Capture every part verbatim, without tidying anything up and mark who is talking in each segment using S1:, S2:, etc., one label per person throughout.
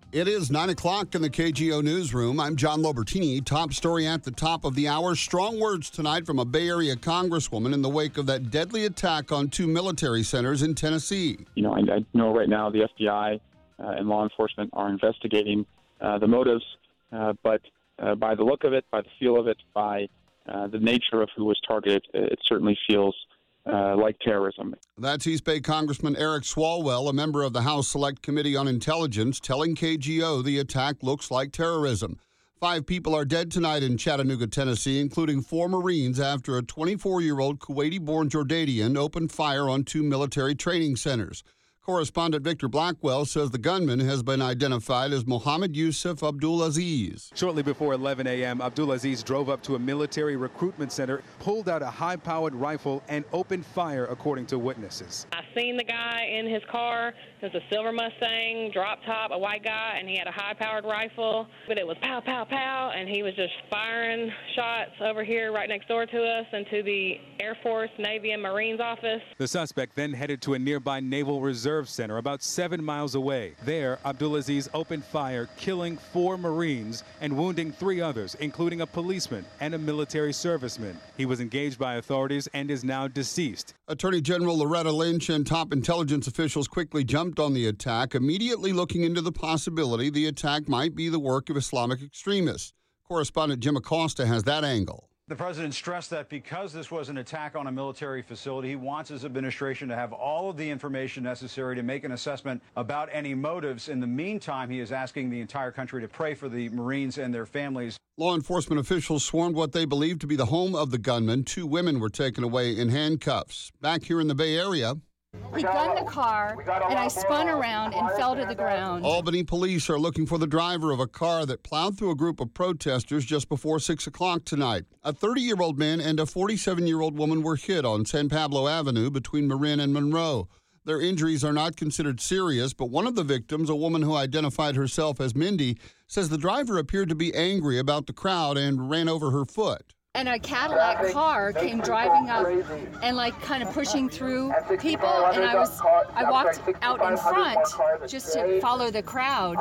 S1: It is nine o'clock in the K G O Newsroom. I'm John Lobertini. Top story at the top of the hour. Strong words tonight from a Bay Area congresswoman in the wake of that deadly attack on two military centers in Tennessee.
S2: You know, I, I know right now the F B I uh, and law enforcement are investigating uh, the motives, uh, but uh, by the look of it, by the feel of it, by uh, the nature of who was targeted, it certainly feels Uh, like terrorism.
S1: That's East Bay Congressman Eric Swalwell, a member of the House Select Committee on Intelligence, telling K G O the attack looks like terrorism. Five people are dead tonight in Chattanooga, Tennessee, including four Marines after a twenty-four-year-old Kuwaiti-born Jordanian opened fire on two military training centers. Correspondent Victor Blackwell says the gunman has been identified as Mohammed Yusuf Abdulaziz.
S3: Shortly before eleven a.m., Abdulaziz drove up to a military recruitment center, pulled out a high-powered rifle, and opened fire, according to witnesses.
S4: I seen the guy in his car. It was a silver Mustang, drop top, a white guy, and he had a high-powered rifle. But it was pow, pow, pow, and he was just firing shots over here right next door to us and to the Air Force, Navy, and Marines office.
S3: The suspect then headed to a nearby Naval Reserve Center about seven miles away. There, Abdulaziz opened fire, killing four Marines and wounding three others, including a policeman and a military serviceman. He was engaged by authorities and is now deceased.
S1: Attorney General Loretta Lynch and top intelligence officials quickly jumped on the attack, immediately looking into the possibility the attack might be the work of Islamic extremists. Correspondent Jim Acosta has that angle.
S5: The president stressed that because this was an attack on a military facility, he wants his administration to have all of the information necessary to make an assessment about any motives. In the meantime, he is asking the entire country to pray for the Marines and their families.
S1: Law enforcement officials swarmed what they believe to be the home of the gunman. Two women were taken away in handcuffs. Back here in the Bay Area,
S6: he gunned the car, and I spun around and fell to the ground.
S1: Albany police are looking for the driver of a car that plowed through a group of protesters just before six o'clock tonight. A thirty-year-old man and a forty-seven-year-old woman were hit on San Pablo Avenue between Marin and Monroe. Their injuries are not considered serious, but one of the victims, a woman who identified herself as Mindy, says the driver appeared to be angry about the crowd and ran over her foot.
S6: And a Cadillac car came driving up and like kind of pushing through people, and I was I walked out in front just to follow the crowd,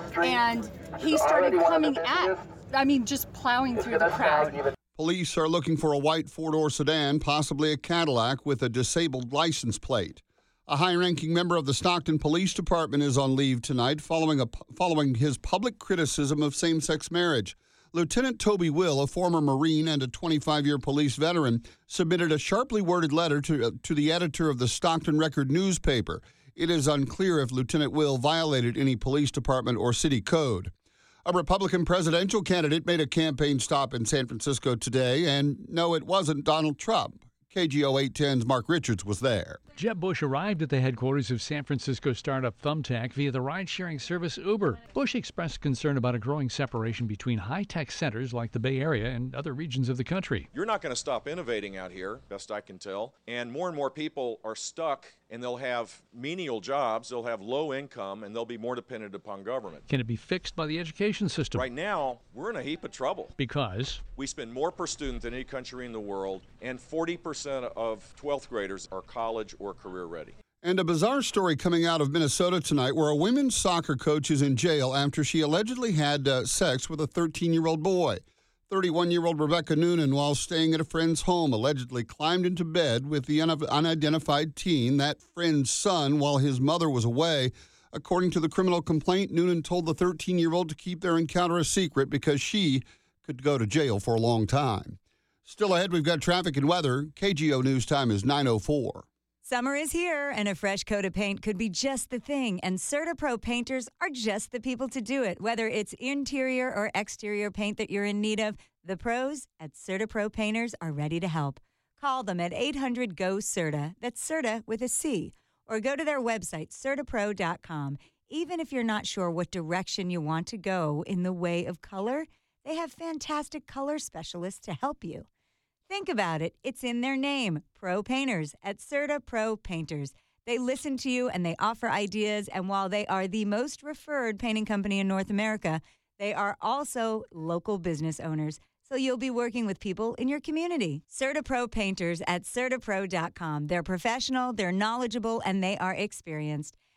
S6: and he started coming at, I mean, just plowing through the crowd.
S1: Police are looking for a white four-door sedan, possibly a Cadillac, with a disabled license plate. A high-ranking member of the Stockton Police Department is on leave tonight following a, following his public criticism of same-sex marriage. Lieutenant Toby Will, a former Marine and a twenty-five-year police veteran, submitted a sharply worded letter to, uh, to the editor of the Stockton Record newspaper. It is unclear if Lieutenant Will violated any police department or city code. A Republican presidential candidate made a campaign stop in San Francisco today, and no, it wasn't Donald Trump. K G O eight ten's Mark Richards was there.
S7: Jeb Bush arrived at the headquarters of San Francisco startup Thumbtack via the ride-sharing service Uber. Bush expressed concern about a growing separation between high-tech centers like the Bay Area and other regions of the country.
S8: You're not going to stop innovating out here, best I can tell. And more and more people are stuck, and they'll have menial jobs, they'll have low income, and they'll be more dependent upon government.
S7: Can it be fixed by the education system?
S8: Right now, we're in a heap of trouble.
S7: Because?
S8: We spend more per student than any country in the world, and forty percent of twelfth graders are college or career ready.
S1: And a bizarre story coming out of Minnesota tonight where a women's soccer coach is in jail after she allegedly had uh, sex with a thirteen-year-old boy. thirty-one-year-old Rebecca Noonan, while staying at a friend's home, allegedly climbed into bed with the un- unidentified teen, that friend's son, while his mother was away. According to the criminal complaint, Noonan told the thirteen-year-old to keep their encounter a secret because she could go to jail for a long time. Still ahead, we've got traffic and weather. K G O News Time is nine oh four.
S9: Summer is here, and a fresh coat of paint could be just the thing, and CertaPro painters are just the people to do it. Whether it's interior or exterior paint that you're in need of, the pros at CertaPro Painters are ready to help. Call them at eight hundred G O CERTA, that's CERTA with a C, or go to their website, Certa Pro dot com. Even if you're not sure what direction you want to go in the way of color, they have fantastic color specialists to help you. Think about it. It's in their name, Pro Painters at CertaPro Painters. They listen to you and they offer ideas, and while they are the most referred painting company in North America, they are also local business owners, so you'll be working with people in your community. CertaPro Painters at Certa Pro dot com. They're professional, they're knowledgeable, and they are experienced.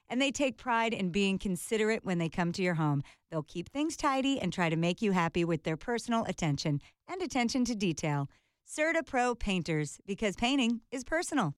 S9: and they take pride in being considerate when they come to your home. They'll keep things tidy and try to make you happy with their personal attention and attention to detail. CertaPro Painters, because painting is personal.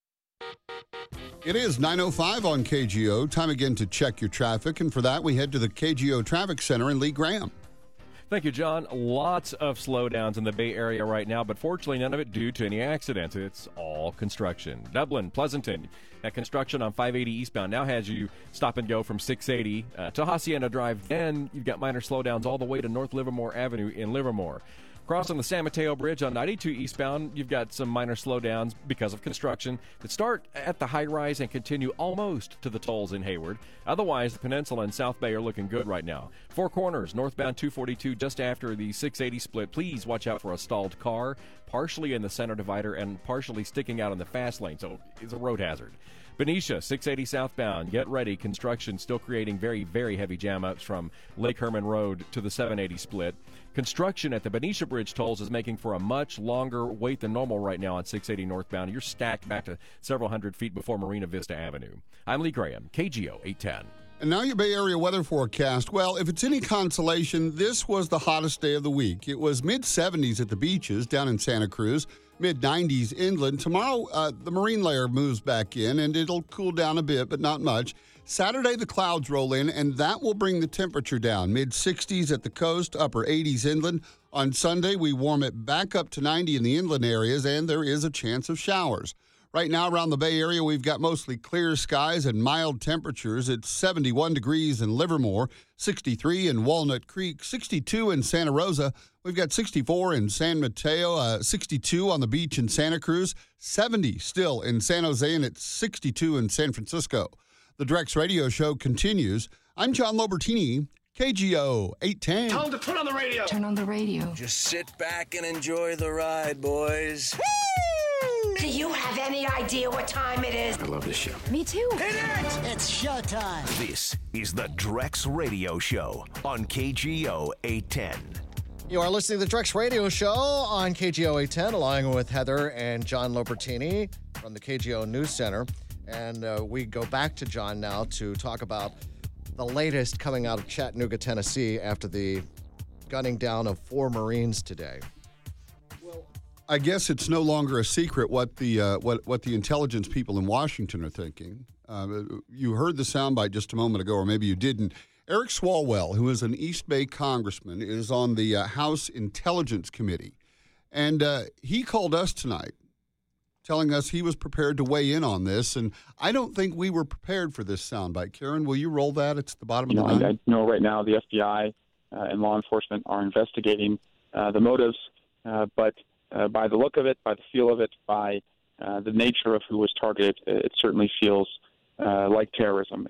S1: It is nine oh five on K G O. Time again to check your traffic, and for that we head to the K G O Traffic Center in Lee Graham.
S10: Thank you, John. Lots of slowdowns in the Bay Area right now, but fortunately none of it due to any accidents. It's all construction. Dublin, Pleasanton, that construction on five eighty eastbound now has you stop and go from six eighty uh, to Hacienda Drive. Then you've got minor slowdowns all the way to North Livermore Avenue in Livermore. Crossing the San Mateo Bridge on ninety-two eastbound, you've got some minor slowdowns because of construction that start at the high-rise and continue almost to the tolls in Hayward. Otherwise, the Peninsula and South Bay are looking good right now. Four Corners, northbound two forty-two, just after the six eighty split. Please watch out for a stalled car, partially in the center divider and partially sticking out in the fast lane, so it's a road hazard. Benicia, six eighty southbound, get ready. Construction still creating very, very heavy jam-ups from Lake Herman Road to the seven eighty split. Construction at the Benicia Bridge tolls is making for a much longer wait than normal right now on six eighty northbound. You're stacked back to several hundred feet before Marina Vista Avenue. I'm Lee Graham, K G O eight ten.
S1: And now your Bay Area weather forecast. Well, if it's any consolation, this was the hottest day of the week. It was mid seventies at the beaches down in Santa Cruz, mid nineties inland. Tomorrow, uh, the marine layer moves back in, and it'll cool down a bit, but not much. Saturday, the clouds roll in, and that will bring the temperature down. mid sixties at the coast, upper eighties inland. On Sunday, we warm it back up to ninety in the inland areas, and there is a chance of showers. Right now, around the Bay Area, we've got mostly clear skies and mild temperatures. It's seventy-one degrees in Livermore, sixty-three in Walnut Creek, sixty-two in Santa Rosa. We've got sixty-four in San Mateo, uh, sixty-two on the beach in Santa Cruz, seventy still in San Jose, and it's sixty-two in San Francisco. The Drex Radio Show continues. I'm John Lobertini, K G O eight ten.
S11: Tell them to put on the radio.
S12: Turn on the radio.
S11: Just sit back and enjoy the ride, boys.
S12: Woo! Do you have any idea what time it is?
S11: I love this show.
S12: Me too.
S11: Hit it!
S12: It's showtime.
S13: This is the Drex Radio Show on K G O eight ten.
S14: You are listening to the Drex Radio Show on K G O eight ten, along with Heather and John Lobertini from the K G O News Center. And uh, we go back to John now to talk about the latest coming out of Chattanooga, Tennessee, after the gunning down of four Marines today.
S1: Well, I guess it's no longer a secret what the uh, what what the intelligence people in Washington are thinking. Uh, you heard the soundbite just a moment ago, or maybe you didn't. Eric Swalwell, who is an East Bay congressman, is on the uh, House Intelligence Committee, and uh, he called us tonight, telling us he was prepared to weigh in on this, and I don't think we were prepared for this soundbite. Karen, will you roll that? It's the bottom
S2: you of
S1: the
S2: know,
S1: line.
S2: I, I know right now the F B I uh, and law enforcement are investigating uh, the motives, uh, but uh, by the look of it, by the feel of it, by uh, the nature of who was targeted, it certainly feels uh, like terrorism.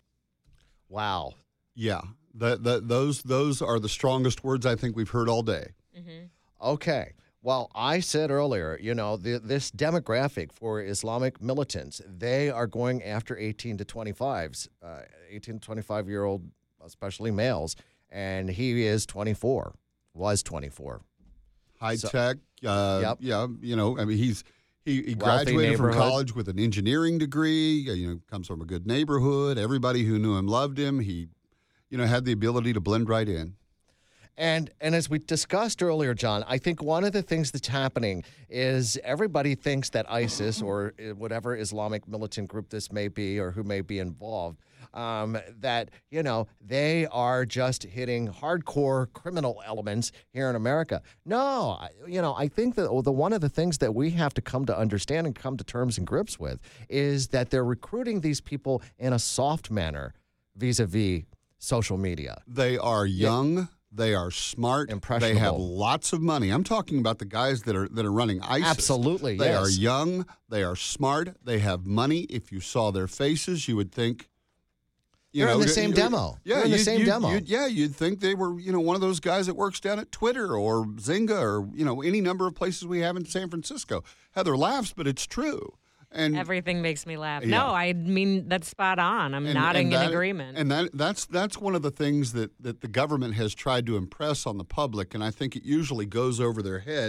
S14: Wow.
S1: Yeah, the, the, those those are the strongest words I think we've heard all day.
S14: Mm-hmm. Okay. Well, I said earlier, you know, the, this demographic for Islamic militants, they are going after eighteen to twenty-fives, uh, eighteen to twenty-five-year-old, especially males, and he is twenty-four, was twenty-four.
S1: High
S14: so,
S1: tech, uh,
S14: yep.
S1: yeah, you know, I mean, he's he, he
S14: Wealthy
S1: graduated from
S14: neighborhood.
S1: college with an engineering degree, you know, comes from a good neighborhood. Everybody who knew him loved him. He, you know, had the ability to blend right in.
S14: And and as we discussed earlier, John, I think one of the things that's happening is everybody thinks that ISIS or whatever Islamic militant group this may be or who may be involved, um, that, you know, they are just hitting hardcore criminal elements here in America. No, I, you know, I think that the one of the things that we have to come to understand and come to terms and grips with is that they're recruiting these people in a soft manner vis-a-vis social media.
S1: They are young. Yeah. They are smart. They have lots of money. I'm talking about the guys that are that are running ISIS.
S14: Absolutely,
S1: They
S14: yes.
S1: are young. They are smart. They have money. If you saw their faces, you would think, you
S14: They're
S1: know,
S14: in the same
S1: you,
S14: demo.
S1: Yeah,
S14: They're in the
S1: you'd-
S14: same
S1: you'd-
S14: demo.
S1: you'd- yeah, you'd think they were, you know, one of those guys that works down at Twitter or Zynga or you know any number of places we have in San Francisco. Heather laughs, but it's true. And
S15: Everything makes me laugh.
S1: Yeah.
S15: No, I mean, that's spot on. I'm
S1: And-
S15: nodding
S1: and that-
S15: in agreement.
S1: And that that's that's one of the things that, that the government has tried to impress on the public, and I think it usually goes over their head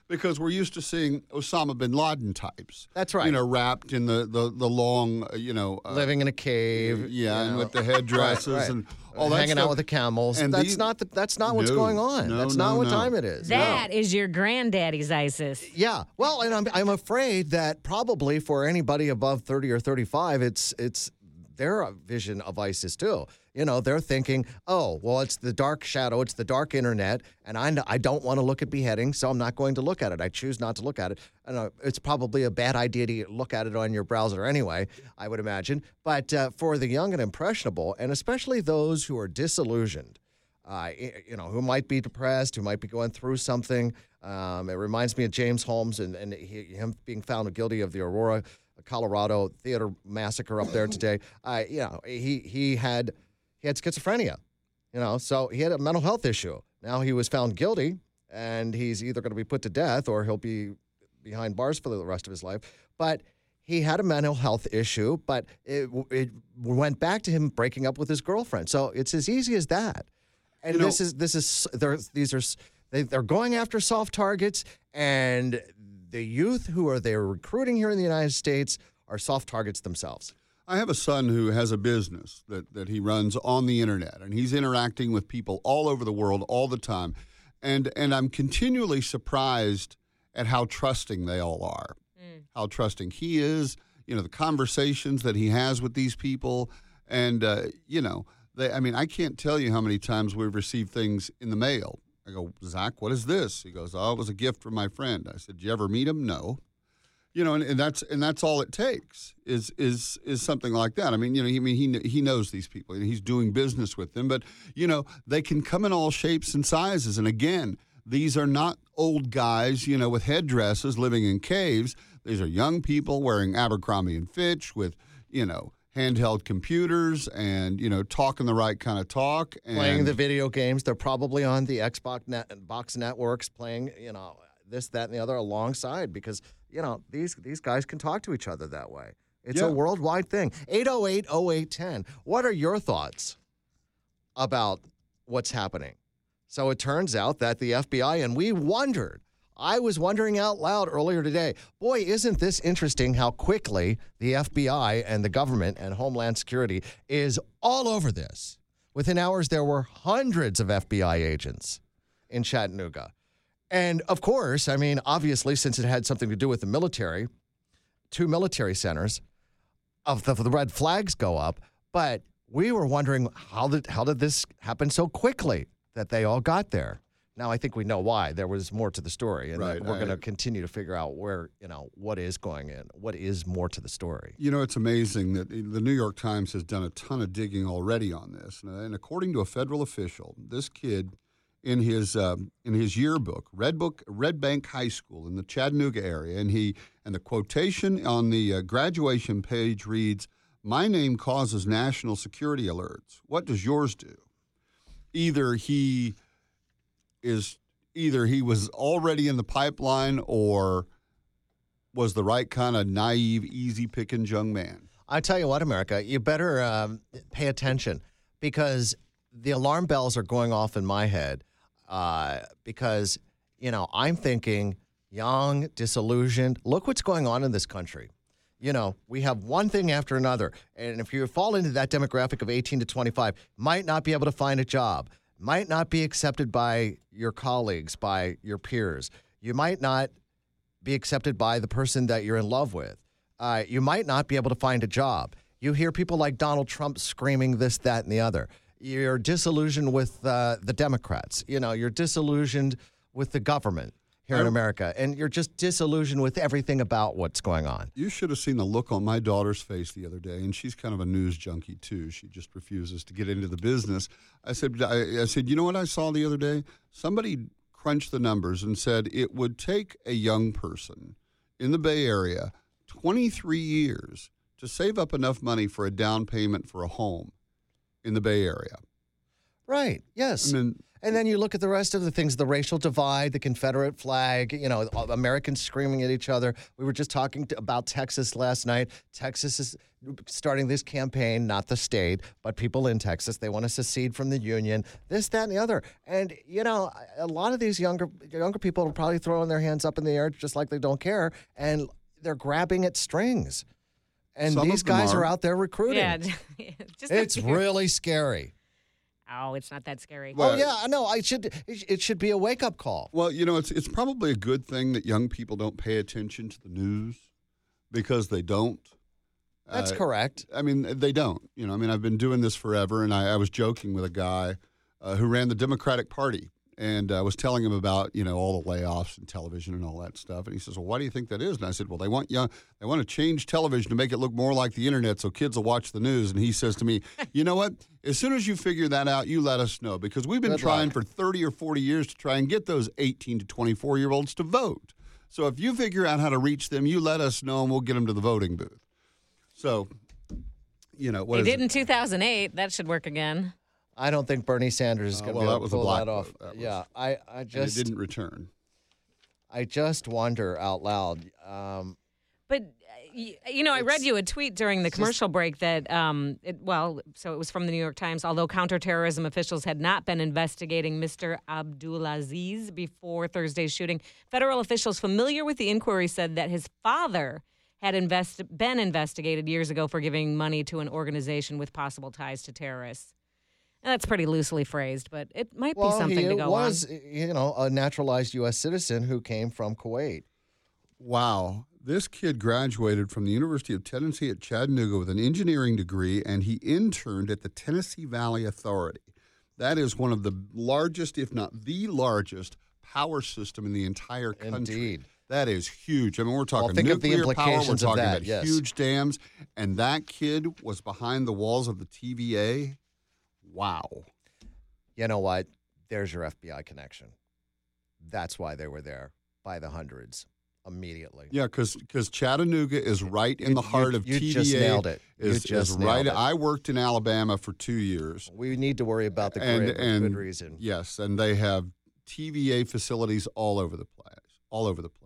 S1: Because we're used to seeing Osama bin Laden types.
S14: That's right.
S1: You know, wrapped in the, the, the long, uh, you know. Uh,
S14: Living in a cave.
S1: Yeah, and
S14: know.
S1: with the headdresses
S14: right, right.
S1: and all that
S14: Hanging
S1: stuff.
S14: out with the camels.
S1: And
S14: that's
S1: these,
S14: not the, That's not what's
S1: no,
S14: going on.
S1: no,
S14: that's
S1: no,
S14: not what
S1: no.
S14: time it is.
S15: That
S14: no.
S15: is your granddaddy's ISIS.
S14: Yeah. Well, and I'm, I'm afraid that probably for anybody above thirty or thirty-five, it's it's their vision of ISIS too. You know, they're thinking, oh, well, it's the dark shadow, it's the dark internet, and I, I don't want to look at beheadings, so I'm not going to look at it. I choose not to look at it. I know it's probably a bad idea to look at it on your browser anyway, I would imagine. But uh, for the young and impressionable, and especially those who are disillusioned, uh, you know, who might be depressed, who might be going through something, um, it reminds me of James Holmes and, and he, him being found guilty of the Aurora, Colorado theater massacre up there today. Uh, you know, he he had... He had schizophrenia, you know, so he had a mental health issue. Now he was found guilty, and he's either going to be put to death or he'll be behind bars for the rest of his life. But he had a mental health issue, but it, it went back to him breaking up with his girlfriend. So it's as easy as that. And
S1: You know-
S14: this is this is these are they, they're going after soft targets, and the youth who are they're recruiting here in the United States are soft targets themselves.
S1: I have a son who has a business that, that he runs on the internet, and he's interacting with people all over the world all the time. And and I'm continually surprised at how trusting they all are, mm. how trusting he is, you know, the conversations that he has with these people. And, uh, you know, they, I mean, I can't tell you how many times we've received things in the mail. I go, Zach, what is this? He goes, oh, it was a gift from my friend. I said, did you ever meet him? No. You know, and, and that's and that's all it takes is is is something like that. I mean, you know, he I mean he he knows these people. He's doing business with them, but you know, they can come in all shapes and sizes. And again, these are not old guys, you know, with headdresses living in caves. These are young people wearing Abercrombie and Fitch with, you know, handheld computers and, you know, talking the right kind of talk and
S14: playing the video games. They're probably on the Xbox net, box networks playing, you know, this, that, and the other alongside because, you know, these these guys can talk to each other that way. It's
S1: Yeah.
S14: a worldwide thing. eight oh eight oh eight one oh. What are your thoughts about what's happening? So it turns out that the F B I, and we wondered, I was wondering out loud earlier today, boy, isn't this interesting how quickly the F B I and the government and Homeland Security is all over this. Within hours, there were hundreds of F B I agents in Chattanooga. And, of course, I mean, obviously, since it had something to do with the military, two military centers, of the, the red flags go up. But we were wondering, how did how did this happen so quickly that they all got there? Now, I think we know why. There was more to the story, and
S1: Right,
S14: that we're
S1: I-
S14: going to continue to figure out where, you know, what is going in, what is more to the story.
S1: You know, it's amazing that the New York Times has done a ton of digging already on this. And according to a federal official, this kid in his um, in his yearbook, Red Book, Red Bank High School in the Chattanooga area, and he and the quotation on the uh, graduation page reads, "My name causes national security alerts. What does yours do?" Either he is either he was already in the pipeline or was the right kind of naive, easy picking young man.
S14: I tell you what, America, you better um, pay attention because the alarm bells are going off in my head uh, because, you know, I'm thinking young, disillusioned. Look what's going on in this country. You know, we have one thing after another. And if you fall into that demographic of eighteen to twenty-five, might not be able to find a job, might not be accepted by your colleagues, by your peers. You might not be accepted by the person that you're in love with. Uh, you might not be able to find a job. You hear people like Donald Trump screaming this, that, and the other. You're disillusioned with uh, the Democrats. You know, you're disillusioned with the government here in America, and you're just disillusioned with everything about what's going on.
S1: You should have seen the look on my daughter's face the other day, and she's kind of a news junkie too. She just refuses to get into the business. I said, I, I said, you know what I saw the other day? Somebody crunched the numbers and said it would take a young person in the Bay Area twenty-three years to save up enough money for a down payment for a home in the Bay Area.
S14: Right. Yes.
S1: I mean,
S14: And then you look at the rest of the things, the racial divide, the Confederate flag, you know, Americans screaming at each other. We were just talking to, about Texas last night. Texas is starting this campaign, not the state, but people in Texas. They want to secede from the union, this, that, and the other. And, you know, a lot of these younger younger people are probably throwing their hands up in the air just like they don't care, and they're grabbing at strings. And
S1: Some
S14: these
S1: of them
S14: guys are.
S1: are
S14: out there recruiting.
S15: Yeah. Just
S14: It's really scary.
S15: Oh, it's not that scary.
S14: Oh yeah, no, I should. It should be a wake up call.
S1: Well, you know, it's it's probably a good thing that young people don't pay attention to the news because they don't.
S14: That's
S1: uh,
S14: correct.
S1: I mean, they don't. You know, I mean, I've been doing this forever, and I, I was joking with a guy uh, who ran the Democratic Party, and I uh, was telling him about, you know, all the layoffs and television and all that stuff. And he says, well, why do you think that is? And I said, well, they want young, they want to change television to make it look more like the internet so kids will watch the news. And he says to me, you know what? As soon as you figure that out, you let us know, because we've been
S14: Good
S1: trying
S14: luck.
S1: for thirty or forty years to try and get those eighteen to twenty-four-year-olds to vote. So if you figure out how to reach them, you let us know, and we'll get them to the voting booth. So, you know, what
S15: They
S1: is
S15: did
S1: it?
S15: in two thousand eight. That should work again.
S14: I don't think Bernie Sanders is
S1: Uh,
S14: going to
S1: well,
S14: be
S1: that
S14: able
S1: was
S14: to
S1: a
S14: pull
S1: black
S14: that off.
S1: vote. That was-
S14: yeah, I, I
S1: And
S14: just
S1: it didn't return.
S14: I just wonder out loud. Um,
S15: But, uh, y- you know, I read you a tweet during the commercial break that, um, it, well, so it was from the New York Times. Although counterterrorism officials had not been investigating Mister Abdulaziz before Thursday's shooting, federal officials familiar with the inquiry said that his father had invest- been investigated years ago for giving money to an organization with possible ties to terrorists. And that's pretty loosely phrased, but it might
S14: well,
S15: be something
S14: he
S15: to go
S14: was,
S15: on.
S14: you know, a naturalized U S citizen who came from Kuwait.
S1: Wow. This kid graduated from the University of Tennessee at Chattanooga with an engineering degree, and he interned at the Tennessee Valley Authority. That is one of the largest, if not the largest, power system in the entire country.
S14: Indeed.
S1: That is huge. I mean, we're talking
S14: think of the
S1: nuclear power. We're
S14: implications of
S1: talking
S14: that,
S1: about
S14: yes.
S1: huge dams. And that kid was behind the walls of the T V A. Wow.
S14: You know what? There's your F B I connection. That's why they were there by the hundreds immediately.
S1: Yeah, because Chattanooga is right in
S14: You-
S1: the heart
S14: you-
S1: of
S14: you
S1: T V A.
S14: just nailed it. You
S1: Is,
S14: just
S1: is
S14: nailed
S1: right.
S14: it.
S1: I worked in Alabama for two years.
S14: We need to worry about the
S1: and,
S14: grid for
S1: and
S14: good reason.
S1: Yes, and they have T V A facilities all over the place. All over the place.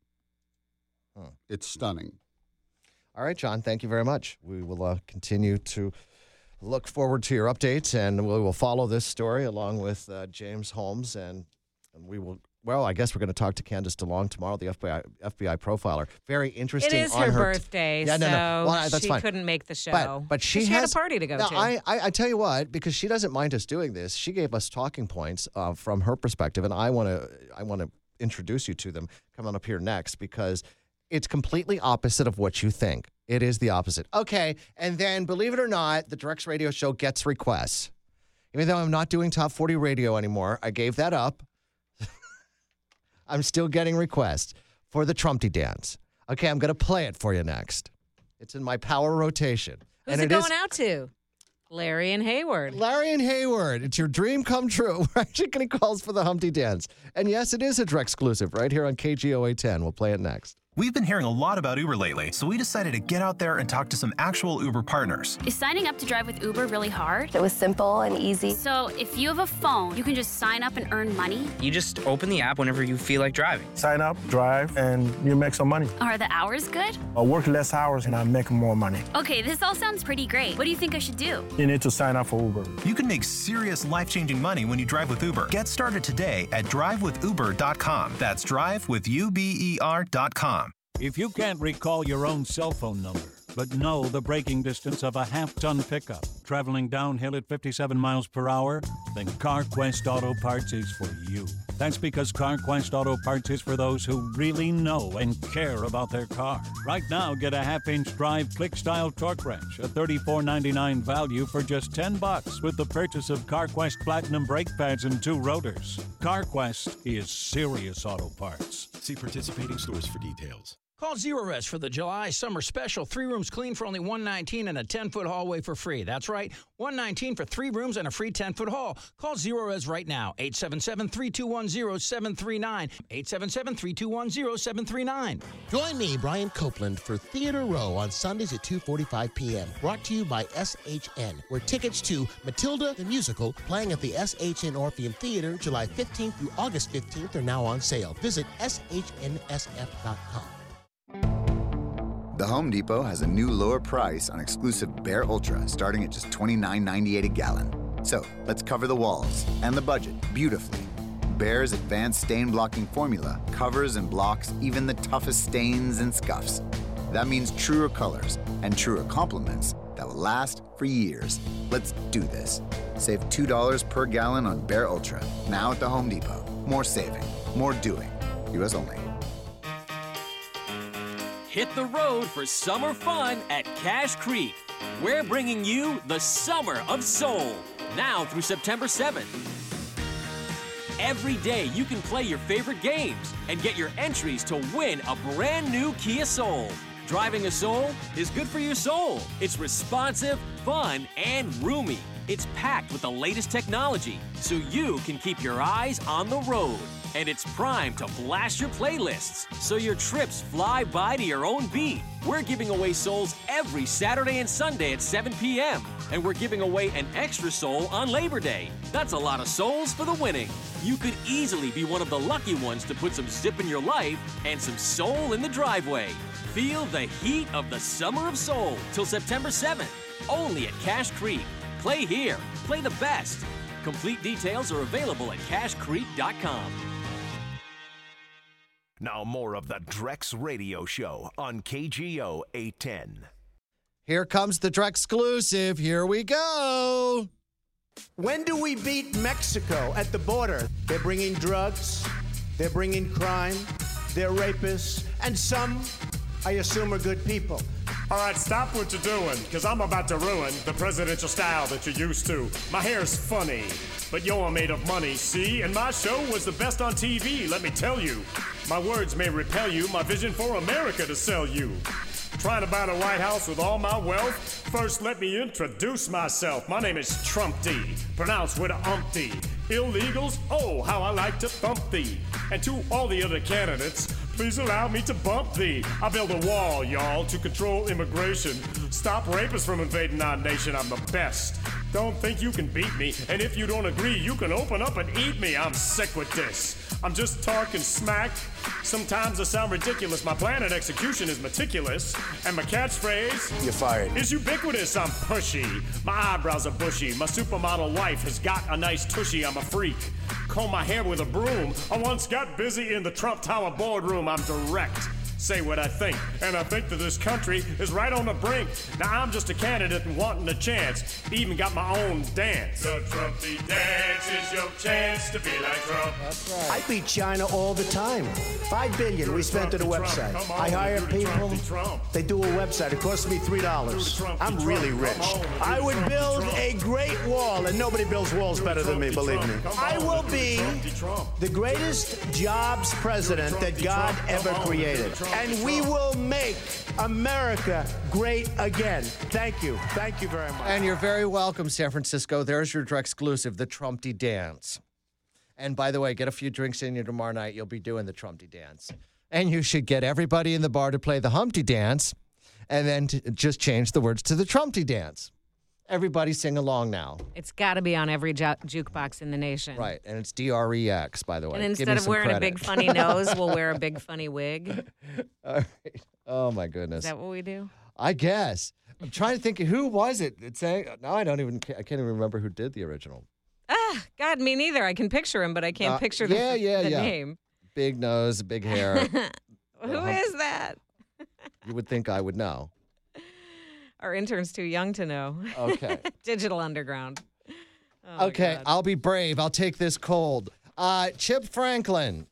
S14: Huh.
S1: It's stunning.
S14: All right, John, thank you very much. We will uh, continue to look forward to your updates, and we will follow this story along with uh, James Holmes, and, and we will. Well, I guess we're going to talk to Candace DeLong tomorrow, the F B I F B I profiler. Very interesting.
S15: It is
S14: on
S15: her,
S14: her
S15: birthday,
S14: yeah, no, no.
S15: so
S14: Well, that's
S15: she
S14: fine.
S15: couldn't make the show.
S14: But, but she,
S15: she
S14: has
S15: had a party to go
S14: Now,
S15: to.
S14: I, I, I tell you what, because she doesn't mind us doing this, she gave us talking points uh, from her perspective, and I want to I want to introduce you to them coming up here next, because it's completely opposite of what you think. It is the opposite. Okay, and then believe it or not, the Drex Radio Show gets requests. Even though I'm not doing Top forty Radio anymore, I gave that up. I'm still getting requests for the Trumpty Dance. Okay, I'm going to play it for you next. It's in my power rotation.
S15: Who's
S14: and
S15: it,
S14: it
S15: going
S14: is
S15: out to? Larry and Hayward.
S14: Larry and Hayward. It's your dream come true. We're actually getting calls for the Humpty Dance. And yes, it is a Drex exclusive right here on K G O A ten. We'll play it next.
S16: We've been hearing a lot about Uber lately, so we decided to get out there and talk to some actual Uber partners.
S17: Is signing up to drive with Uber really hard?
S18: It was simple and easy.
S17: So if you have a phone, you can just sign up and earn money?
S19: You just open the app whenever you feel like driving.
S20: Sign up, drive, and you make some money.
S17: Are the hours good?
S20: I work less hours and I make more money.
S17: Okay, this all sounds pretty great. What do you think I should do?
S20: You need to sign up for Uber.
S16: You can make serious life-changing money when you drive with Uber. Get started today at drive with uber dot com. That's drive with U B E R dot com.
S21: If you can't recall your own cell phone number, but know the braking distance of a half-ton pickup traveling downhill at fifty-seven miles per hour, then CarQuest Auto Parts is for you. That's because CarQuest Auto Parts is for those who really know and care about their car. Right now, get a half-inch drive click-style torque wrench, a thirty-four ninety-nine value for just ten bucks with the purchase of CarQuest Platinum brake pads and two rotors. CarQuest is serious auto parts.
S22: See participating stores for details.
S18: Call Zerorez for the July summer special. Three rooms clean for only one hundred nineteen dollars and a ten-foot hallway for free. That's right, one hundred nineteen dollars for three rooms and a free ten-foot hall. Call Zerorez right now, eight seven seven, three two one zero, seven three nine, eight seven seven, three two one zero, seven three nine.
S22: Join me, Brian Copeland, for Theater Row on Sundays at two forty-five p.m. Brought to you by S H N, where tickets to Matilda the Musical, playing at the S H N Orpheum Theater July fifteenth through August fifteenth, are now on sale. Visit S H N S F dot com.
S23: The Home Depot has a new lower price on exclusive Bear Ultra, starting at just twenty-nine ninety-eight a gallon. So let's cover the walls and the budget beautifully. Bear's advanced stain-blocking formula covers and blocks even the toughest stains and scuffs. That means truer colors and truer complements that will last for years. Let's do this. Save two dollars per gallon on Bear Ultra, now at the Home Depot. More saving, more doing. U S only.
S24: Hit the road for summer fun at Cache Creek. We're bringing you the Summer of Soul, now through September seventh. Every day you can play your favorite games and get your entries to win a brand new Kia Soul. Driving a Soul is good for your soul. It's responsive, fun, and roomy. It's packed with the latest technology, so you can keep your eyes on the road. And it's primed to blast your playlists, so your trips fly by to your own beat. We're giving away Souls every Saturday and Sunday at seven p.m. And we're giving away an extra Soul on Labor Day. That's a lot of Souls for the winning. You could easily be one of the lucky ones to put some zip in your life and some soul in the driveway. Feel the heat of the Summer of Soul till September seventh, only at Cache Creek. Play here, play the best. Complete details are available at cache creek dot com.
S13: Now more of the Drex Radio Show on K G O eight ten.
S14: Here comes the Drex exclusive. Here we go.
S25: When do we beat Mexico at the border? They're bringing drugs, they're bringing crime, they're rapists, and some, I assume, are good people.
S26: All right, stop what you're doing, because I'm about to ruin the presidential style that you're used to. My hair's funny, but you're made of money, see? And my show was the best on T V, let me tell you. My words may repel you, my vision for America to sell you. Trying to buy the White House with all my wealth? First, let me introduce myself. My name is Trump D, pronounced with a umpty. Illegals, oh, how I like to thump thee. And to all the other candidates, please allow me to bump thee. I build a wall, y'all, to control immigration. Stop rapists from invading our nation. I'm the best. Don't think you can beat me. And if you don't agree, you can open up and eat me. I'm sick with this. I'm just talking smack. Sometimes I sound ridiculous. My plan and execution is meticulous. And my catchphrase,
S25: you're fired,
S26: is ubiquitous. I'm pushy. My eyebrows are bushy. My supermodel wife has got a nice tushy. I'm a freak. Comb my hair with a broom. I once got busy in the Trump Tower boardroom. I'm direct. Say what I think, and I think that this country is right on the brink. Now I'm just a candidate and wanting a chance. Even got my own dance. The Trumpy dance is your chance to be like Trump.
S25: That's right. I beat China all the time. Five billion we spent at a website. I hire people. They do a website. It costs me three dollars. I'm really rich. I would build a great wall, and nobody builds walls better than me, believe me. I will be the greatest jobs president that God ever created. And we will make America great again. Thank you. Thank you very much.
S14: And you're very welcome, San Francisco. There's your Drex exclusive, the Trumpty Dance. And by the way, get a few drinks in you tomorrow night. You'll be doing the Trumpty Dance. And you should get everybody in the bar to play the Humpty Dance and then to just change the words to the Trumpty Dance. Everybody sing along now.
S15: It's got to be on every ju- jukebox in the nation.
S14: Right, and it's D R E X, by the way.
S15: And instead of wearing
S14: credit.
S15: a big funny nose, we'll wear a big funny wig.
S14: All right. Oh, my goodness.
S15: Is that what we do?
S14: I guess. I'm trying to think, who was it? It's saying, no, I don't even, I can't even remember who did the original.
S15: Ah, God, me neither. I can picture him, but I can't
S14: Uh,
S15: picture the,
S14: yeah, yeah,
S15: the
S14: yeah.
S15: name.
S14: Big nose, big hair.
S15: Who is that?
S14: You would think I would know.
S15: Our intern's too young to know.
S14: Okay.
S15: Digital Underground. Oh,
S14: okay,
S15: God.
S14: I'll be brave. I'll take this cold. Uh, Chip Franklin.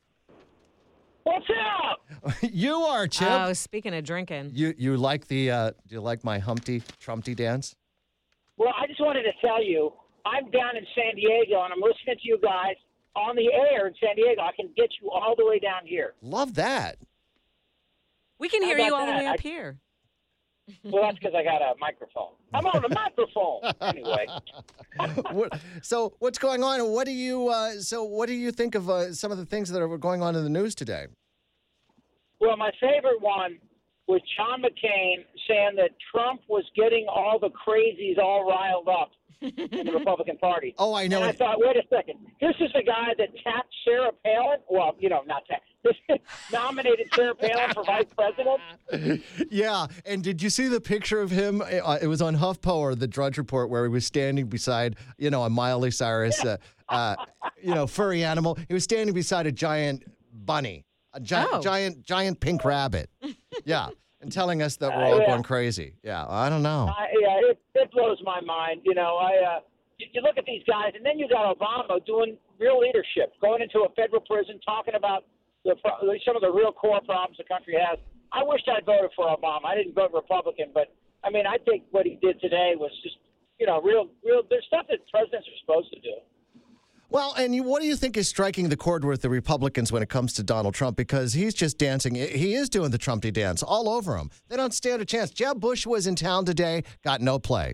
S27: What's up?
S14: You are, Chip.
S15: Oh, speaking of drinking.
S14: You you like the uh, do you like my Humpty Trumpty dance?
S27: Well, I just wanted to tell you, I'm down in San Diego, and I'm listening to you guys on the air in San Diego. I can get you all the way down here.
S14: Love that.
S15: We can
S27: How
S15: hear you
S27: about
S15: all the
S27: that?
S15: way up
S27: I-
S15: here.
S27: Well, that's because I got a microphone. I'm on the microphone anyway.
S14: What- so what's going on? What do you? Uh, so what do you think of uh, some of the things that are going on in the news today?
S27: Well, my favorite one was John McCain saying that Trump was getting all the crazies all riled up in the Republican Party.
S14: Oh, I know.
S27: And I thought, wait a second. This is the guy that tapped Sarah Palin. Well, you know, not tapped. Nominated Sarah Palin for vice president.
S14: Yeah, and did you see the picture of him? Uh, it was on HuffPo or the Drudge Report where he was standing beside, you know, a Miley Cyrus, uh, uh, you know, furry animal. He was standing beside a giant bunny, a gi-
S27: Oh.
S14: giant, giant pink rabbit. Yeah, and telling us that we're all
S27: Uh, yeah.
S14: going crazy. Yeah, I don't know.
S27: I, yeah, it, it blows my mind. You know, I uh, you, you look at these guys, and then you got Obama doing real leadership, going into a federal prison, talking about the, pro- some of the real core problems the country has. I wish I'd voted for Obama. I didn't vote Republican, but I mean, I think what he did today was just, you know, real, real. There's stuff that presidents are supposed to do.
S14: Well, and you, what do you think is striking the chord with the Republicans when it comes to Donald Trump? Because he's just dancing. He is doing the Trumpy dance all over him. They don't stand a chance. Jeb Bush was in town today, got no play.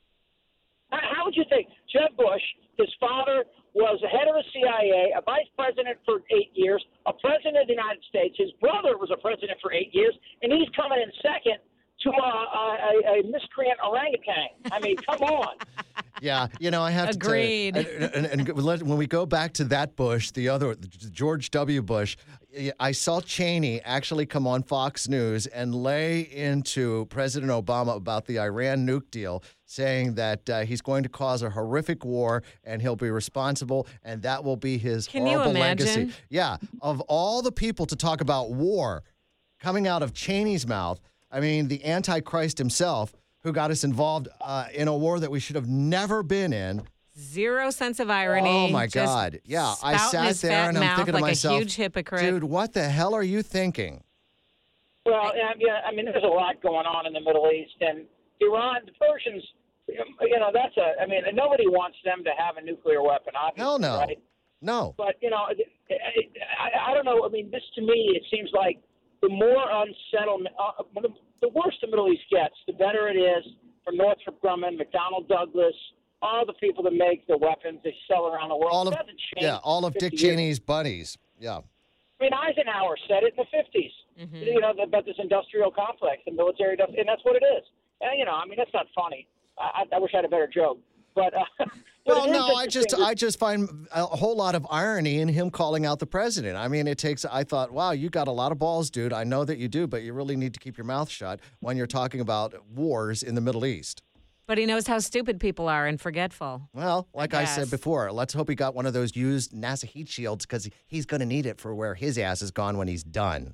S27: How, how would you think Jeb Bush, his father, was the head of the C I A, a vice president for eight years, a president of the United States. His brother was a president for eight years, and he's coming in second to a, a, a miscreant orangutan. I mean, come on.
S14: Yeah, you know, I have
S15: Agreed.
S14: to tell you, and, and, and let- when we go back to that Bush, the other, George W. Bush, I saw Cheney actually come on Fox News and lay into President Obama about the Iran nuke deal, saying that uh, he's going to cause a horrific war and he'll be responsible, and that will be his
S15: Can you
S14: horrible
S15: imagine?
S14: legacy. Yeah, of all the people to talk about war coming out of Cheney's mouth, I mean, the Antichrist himself, who got us involved uh, in a war that we should have never been in.
S15: Zero sense of irony.
S14: Oh, my
S15: just
S14: God. Yeah, I
S15: spouting
S14: sat
S15: his
S14: there
S15: fat
S14: and I'm
S15: mouth
S14: thinking
S15: like
S14: to myself,
S15: a huge hypocrite.
S14: dude, what the hell are you thinking?
S27: Well, yeah, yeah, I mean, there's a lot going on in the Middle East, and Iran, the Persians, you know, that's a, I mean, nobody wants them to have a nuclear weapon, obviously,
S14: Hell no.
S27: right?
S14: No.
S27: But, you know, I, I, I don't know. I mean, this to me, it seems like the more unsettled, uh, the, the worse the Middle East gets, the better it is for Northrop Grumman, McDonnell Douglas, all the people that make the weapons they sell around the world.
S14: All of,
S27: It hasn't changed
S14: yeah, all of
S27: in
S14: Dick
S27: fifty years.
S14: Cheney's buddies. Yeah.
S27: I mean, Eisenhower said it in the fifties, you know, about this industrial complex, the military, and that's what it is. And, you know, I mean, that's not funny. I, I wish I had a better joke. But, uh, but
S14: Well,
S27: it is
S14: no, I just
S27: interesting that-
S14: I just find a whole lot of irony in him calling out the president. I mean, it takes, I thought, wow, you got a lot of balls, dude. I know that you do, but you really need to keep your mouth shut when you're talking about wars in the Middle East.
S15: But he knows how stupid people are and forgetful.
S14: Well, like I, said
S15: guess.
S14: before, let's hope he got one of those used NASA heat shields because he's going to need it for where his ass is gone when he's done.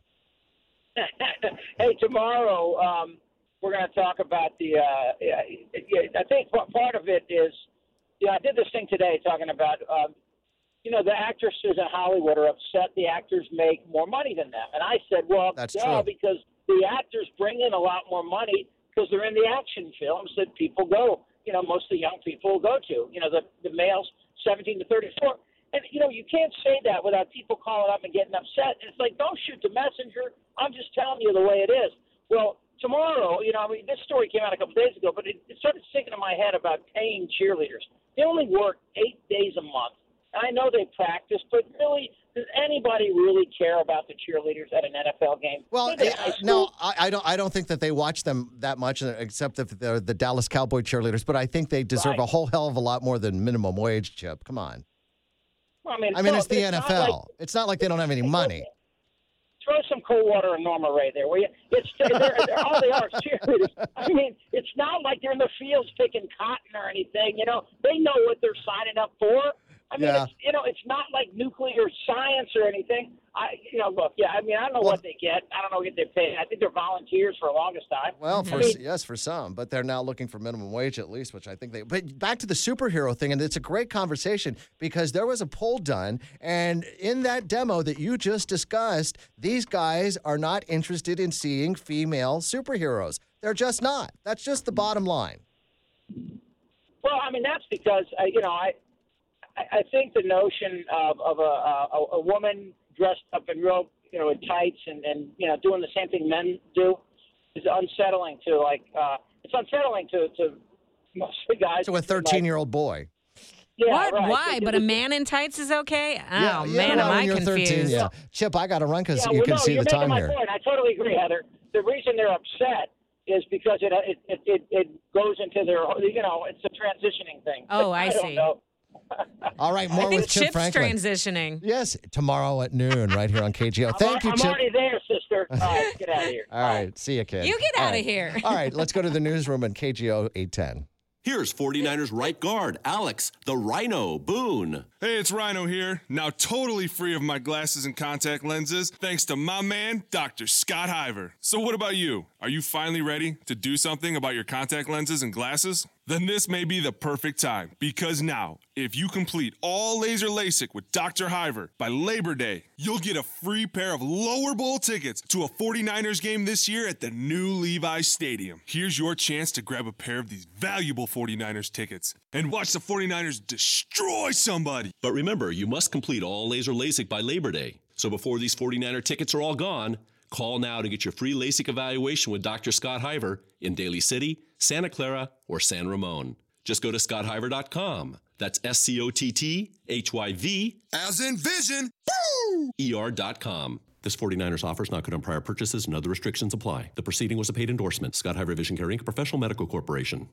S27: Hey, tomorrow um, we're going to talk about the. Uh, yeah, yeah, I think p- part of it is, yeah, I did this thing today talking about, um, you know, the actresses in Hollywood are upset the actors make more money than them, and I said, well,
S14: That's
S27: yeah,
S14: true.
S27: because the actors bring in a lot more money because they're in the action films that people go, you know, most of the young people go to, you know, the the males seventeen to thirty-four. And, you know, you can't say that without people calling up and getting upset. And it's like, don't shoot the messenger. I'm just telling you the way it is. Well, tomorrow, you know, I mean, this story came out a couple days ago, but it, it started sticking in my head about paying cheerleaders. They only work eight days a month. And I know they practice, but really, does anybody really care about the cheerleaders at an N F L game?
S14: Well,
S27: Maybe
S14: uh,
S27: high school.
S14: no, I, I don't. I don't think that they watch them that much, uh, except if they're the Dallas Cowboy cheerleaders. But I think they deserve
S27: Right.
S14: a whole hell of a lot more than minimum wage, Chip. Come on.
S27: Well, I mean,
S14: I mean,
S27: so
S14: it's the
S27: not
S14: N F L.
S27: like-
S14: It's not like they don't have any money.
S27: throw some cold water on Norma Ray there, will you? It's they're, they're, all they are is cheerleaders. I mean, it's not like they're in the fields picking cotton or anything. You know, they know what they're signing up for. I mean,
S14: Yeah.
S27: it's, you know, it's not like nuclear science or anything. I, you know, look, yeah, I mean, I don't know what they get. I don't know what they pay. I think they're volunteers for the longest time.
S14: Well,
S27: I
S14: for
S27: mean,
S14: yes, for some, but they're now looking for minimum wage at least, which I think they. But back to the superhero thing, and it's a great conversation because there was a poll done, and in that demo that you just discussed, these guys are not interested in seeing female superheroes. They're just not. That's just the bottom line.
S27: well, I mean, that's because uh, you know, I, I I think the notion of of a a, a woman dressed up in real you know, in tights and, and you know, doing the same thing men do is unsettling to like. Uh, it's unsettling to to most of the guys.
S14: To a thirteen-year-old boy.
S27: Yeah,
S15: what?
S27: right.
S15: Why? But a man in tights is okay? Oh,
S14: Yeah,
S15: man,
S14: yeah,
S15: am
S14: when
S15: I
S14: you're
S15: confused.
S14: thirteen, yeah. Chip, I got to run because
S27: Yeah,
S14: you
S27: well,
S14: can
S27: no,
S14: see
S27: you're
S14: the time
S27: making my
S14: here.
S27: point. I totally agree, Heather. The reason they're upset is because it it it, it, it goes into their, you know, it's a transitioning thing.
S15: Oh, I,
S27: I don't
S15: see.
S27: know.
S14: All right, more
S15: I think
S14: with Chip
S15: Chip's
S14: Franklin.
S15: transitioning.
S14: Yes, tomorrow at noon, right here on K G O.
S27: I'm,
S14: Thank you,
S27: I'm
S14: Chip.
S27: already there, sister. All right, get out of here.
S14: All right, see you, kid.
S15: You get
S14: All
S15: out of
S14: right.
S15: here.
S14: All right, let's go to the newsroom on K G O eight ten.
S3: Here's forty-niners right guard, Alex, the Rhino Boone.
S4: Hey, it's Rhino here. Now totally free of my glasses and contact lenses, thanks to my man, Doctor Scott Hiver. So what about you? Are you finally ready to do something about your contact lenses and glasses? Then this may be the perfect time, because now, if you complete all laser LASIK with Doctor Hiver by Labor Day, you'll get a free pair of lower bowl tickets to a forty-niners game this year at the new Levi's Stadium. Here's your chance to grab a pair of these valuable forty-niners tickets and watch the forty-niners destroy somebody.
S3: But remember, you must complete all laser LASIK by Labor Day. So before these forty-niner tickets are all gone, call now to get your free LASIK evaluation with Doctor Scott Hiver in Daly City, Santa Clara, or San Ramon. Just go to scott hiver dot com. That's S C O T T H Y V.
S4: As in vision,
S3: E R dot com. This forty-niners offer is not good on prior purchases and other restrictions apply. The proceeding was a paid endorsement. Scott Hiver Vision Care Incorporated, a professional medical corporation.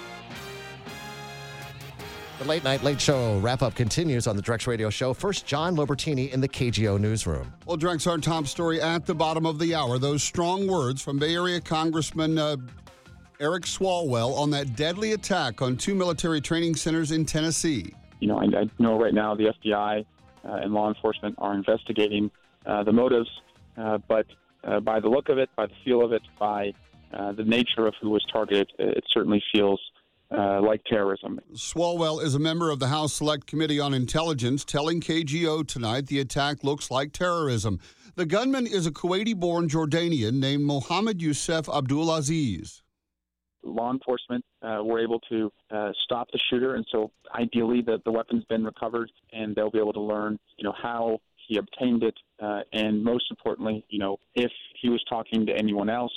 S14: The Late Night Late Show wrap-up continues on the Drex Radio Show. First, John Lobertini in the K G O newsroom.
S1: Well, Drex, our top story at the bottom of the hour. Those strong words from Bay Area Congressman uh, Eric Swalwell on that deadly attack on two military training centers in Tennessee.
S2: You know, I, I know right now the F B I uh, and law enforcement are investigating uh, the motives, uh, but uh, by the look of it, by the feel of it, by uh, the nature of who was targeted, it certainly feels Uh, like terrorism.
S1: Swalwell is a member of the House Select Committee on Intelligence, telling K G O tonight the attack looks like terrorism. The gunman is a Kuwaiti-born Jordanian named Mohammed Youssef Abdulaziz.
S2: Law enforcement uh, were able to uh, stop the shooter, and so ideally the, the weapon's been recovered, and they'll be able to learn, you know, how he obtained it, uh, and most importantly, you know, if he was talking to anyone else.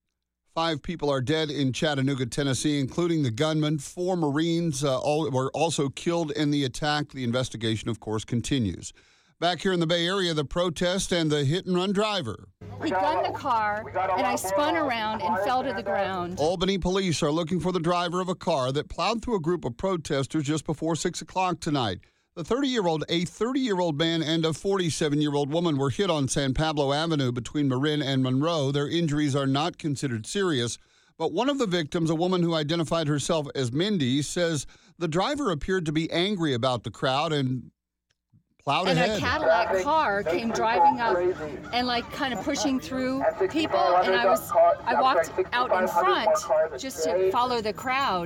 S1: Five people are dead in Chattanooga, Tennessee, including the gunman. Four Marines uh, all, were also killed in the attack. The investigation, of course, continues. Back here in the Bay Area, the protest and the hit-and-run driver.
S5: He gunned the car, and I spun around and fell to the ground.
S1: Albany police are looking for the driver of a car that plowed through a group of protesters just before six o'clock tonight. The thirty-year-old, a thirty-year-old man and a forty-seven-year-old woman were hit on San Pablo Avenue between Marin and Monroe. Their injuries are not considered serious, but one of the victims, a woman who identified herself as Mindy, says the driver appeared to be angry about the crowd and plowed
S5: and
S1: ahead.
S5: a Cadillac car came driving up and like kind of pushing through people, and I was I walked out in front just to follow the crowd,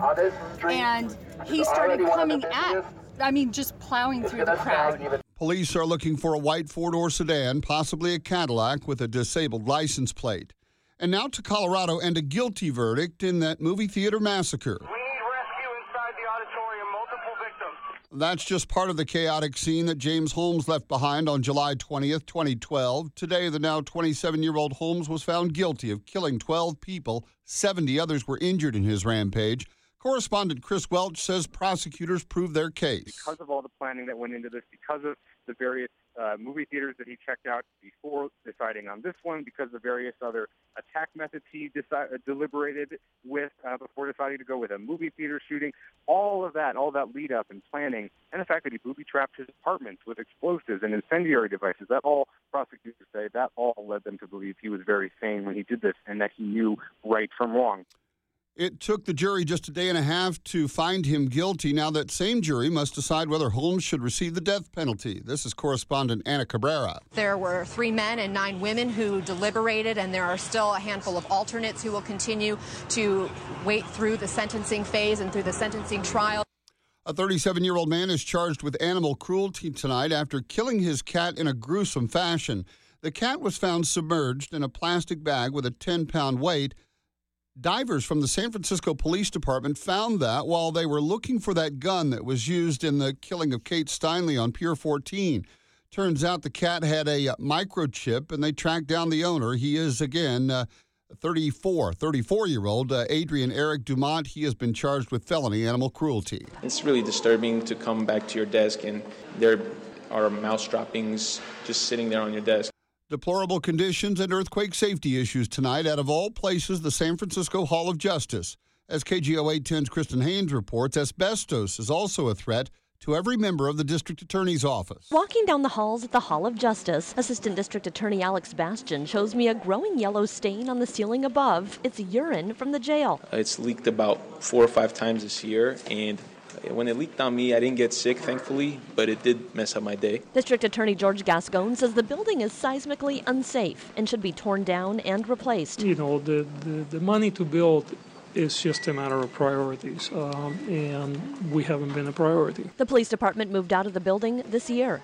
S5: and he started coming at I mean, just plowing through the crowd.
S1: Police are looking for a white four-door sedan, possibly a Cadillac, with a disabled license plate. And now to Colorado and a guilty verdict in that movie theater massacre.
S6: We need rescue inside the auditorium, multiple victims.
S1: That's just part of the chaotic scene that James Holmes left behind on July twentieth, twenty twelve. Today, the now twenty-seven-year-old Holmes was found guilty of killing twelve people. seventy others were injured in his rampage. Correspondent Chris Welch says prosecutors proved their case.
S7: Because of all the planning that went into this, because of the various uh, movie theaters that he checked out before deciding on this one, because of the various other attack methods he deci- uh, deliberated with uh, before deciding to go with a movie theater shooting, all of that, all that lead up and planning, and the fact that he booby-trapped his apartment with explosives and incendiary devices, that all, prosecutors say, that all led them to believe he was very sane when he did this and that he knew right from wrong.
S1: It took the jury just a day and a half to find him guilty. Now that same jury must decide whether Holmes should receive the death penalty. This is correspondent Anna Cabrera.
S8: There were three men and nine women who deliberated, and there are still a handful of alternates who will continue to wait through the sentencing phase and through the sentencing trial.
S1: A thirty-seven-year-old man is charged with animal cruelty tonight after killing his cat in a gruesome fashion. The cat was found submerged in a plastic bag with a ten-pound weight. Divers from the San Francisco Police Department found that while they were looking for that gun that was used in the killing of Kate Steinle on Pier fourteen. Turns out the cat had a uh, microchip, and they tracked down the owner. He is, again, uh, thirty-four, thirty-four-year-old uh, Adrian Eric Dumont. He has been charged with felony animal cruelty.
S9: It's really disturbing to come back to your desk and there are mouse droppings just sitting there on your desk.
S1: Deplorable conditions and earthquake safety issues tonight out of all places, the San Francisco Hall of Justice. As K G O eight ten's Kristen Haynes reports, asbestos is also a threat to every member of the district attorney's office.
S10: Walking down the halls at the Hall of Justice, Assistant District Attorney Alex Bastian shows me a growing yellow stain on the ceiling above. It's urine from the jail.
S9: It's leaked about four or five times this year, and when it leaked on me, I didn't get sick, thankfully, but it did mess up my day.
S10: District Attorney George Gascon says the building is seismically unsafe and should be torn down and replaced.
S11: You know, the, the, the money to build is just a matter of priorities, um, and we haven't been a priority.
S10: The police department moved out of the building this year.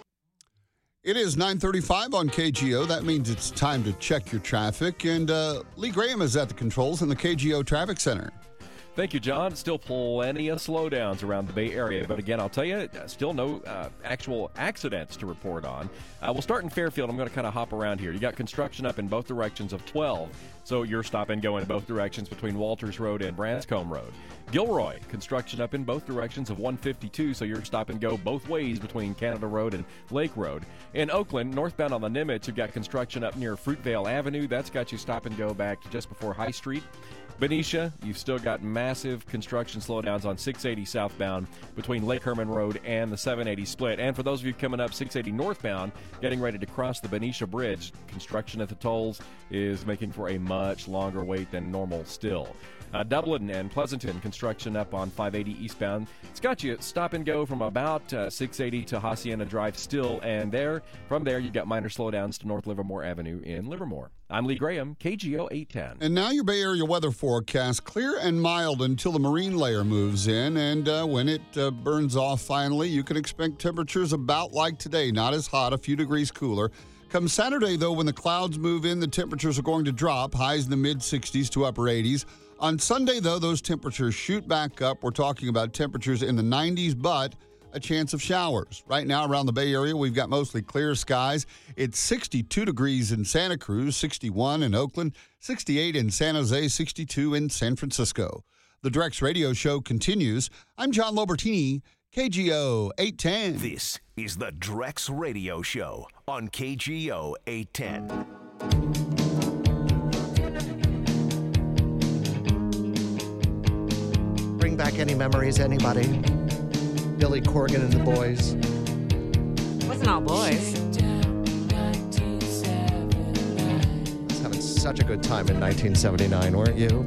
S1: It is nine thirty-five on K G O. That means it's time to check your traffic, and uh, Lee Graham is at the controls in the K G O Traffic Center.
S12: Thank you, John. Still plenty of slowdowns around the Bay Area. But again, I'll tell you, still no uh, actual accidents to report on. Uh, we'll start in Fairfield. I'm going to kind of hop around here. You got construction up in both directions of twelve. So you're stop and go in both directions between Walters Road and Branscombe Road. Gilroy, construction up in both directions of one fifty-two. So you're stop and go both ways between Canada Road and Lake Road. In Oakland, northbound on the Nimitz, you've got construction up near Fruitvale Avenue. That's got you stop and go back just before High Street. Benicia, you've still got massive construction slowdowns on six eighty southbound between Lake Herman Road and the seven eighty split. And for those of you coming up six eighty northbound, getting ready to cross the Benicia Bridge, construction at the tolls is making for a much longer wait than normal still. Uh, Dublin and Pleasanton, construction up on five eighty eastbound. It's got you stop and go from about uh, six eighty to Hacienda Drive still, and there, from there, you've got minor slowdowns to North Livermore Avenue in Livermore. I'm Lee Graham, K G O eight ten.
S1: And now your Bay Area weather forecast, clear and mild until the marine layer moves in, and uh, when it uh, burns off finally, you can expect temperatures about like today, not as hot, a few degrees cooler. Come Saturday, though, when the clouds move in, the temperatures are going to drop, highs in the mid-sixties to upper eighties. On Sunday, though, those temperatures shoot back up. We're talking about temperatures in the nineties, but a chance of showers. Right now around the Bay Area, we've got mostly clear skies. It's sixty-two degrees in Santa Cruz, sixty-one in Oakland, sixty-eight in San Jose, sixty-two in San Francisco. The Drex Radio Show continues. I'm John Lobertini, K G O eight ten.
S13: This is the Drex Radio Show on K G O eight ten.
S14: Bring back any memories, anybody? Billy Corgan and the boys.
S15: It wasn't all boys.
S14: I was having such a good time in nineteen seventy-nine, weren't you?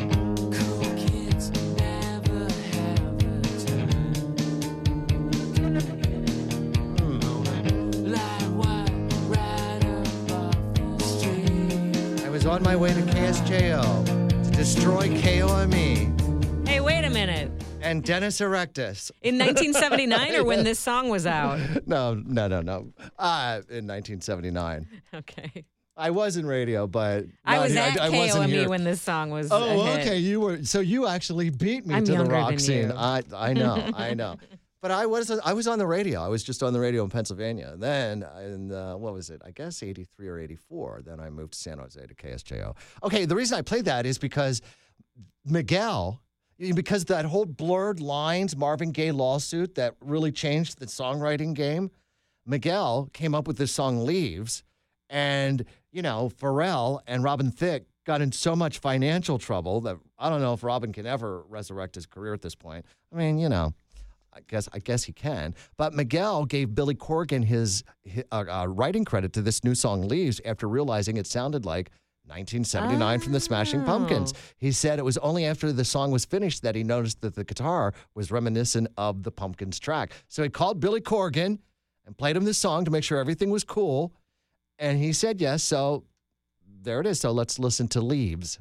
S14: I was on my way to K S J O to destroy K O M E.
S15: Hey, wait a minute.
S14: And Dennis Erectus.
S15: In nineteen seventy-nine or when this song was out?
S14: No, no, no, no. Uh, in nineteen seventy-nine.
S15: Okay.
S14: I was in radio, but
S15: I was at
S14: I, I
S15: K O M E
S14: here.
S15: when this song was
S14: Oh,
S15: a hit.
S14: okay. You were so you actually beat me
S15: I'm
S14: to the
S15: younger
S14: rock
S15: than
S14: scene.
S15: you.
S14: I I know, I know. But I was I was on the radio. I was just on the radio in Pennsylvania. Then in uh, what was it? I guess eighty-three or eighty-four. Then I moved to San Jose to K S J O. Okay, the reason I played that is because Miguel, because that whole Blurred Lines Marvin Gaye lawsuit that really changed the songwriting game. Miguel came up with this song Leaves, and you know Pharrell and Robin Thicke got in so much financial trouble that I don't know if Robin can ever resurrect his career at this point. I mean, you know. I guess I guess he can. But Miguel gave Billy Corgan his, his uh, uh, writing credit to this new song Leaves after realizing it sounded like nineteen seventy-nine oh. from the Smashing Pumpkins. He said it was only after the song was finished that he noticed that the guitar was reminiscent of the Pumpkins track. So he called Billy Corgan and played him this song to make sure everything was cool. And he said yes. So there it is. So let's listen to Leaves.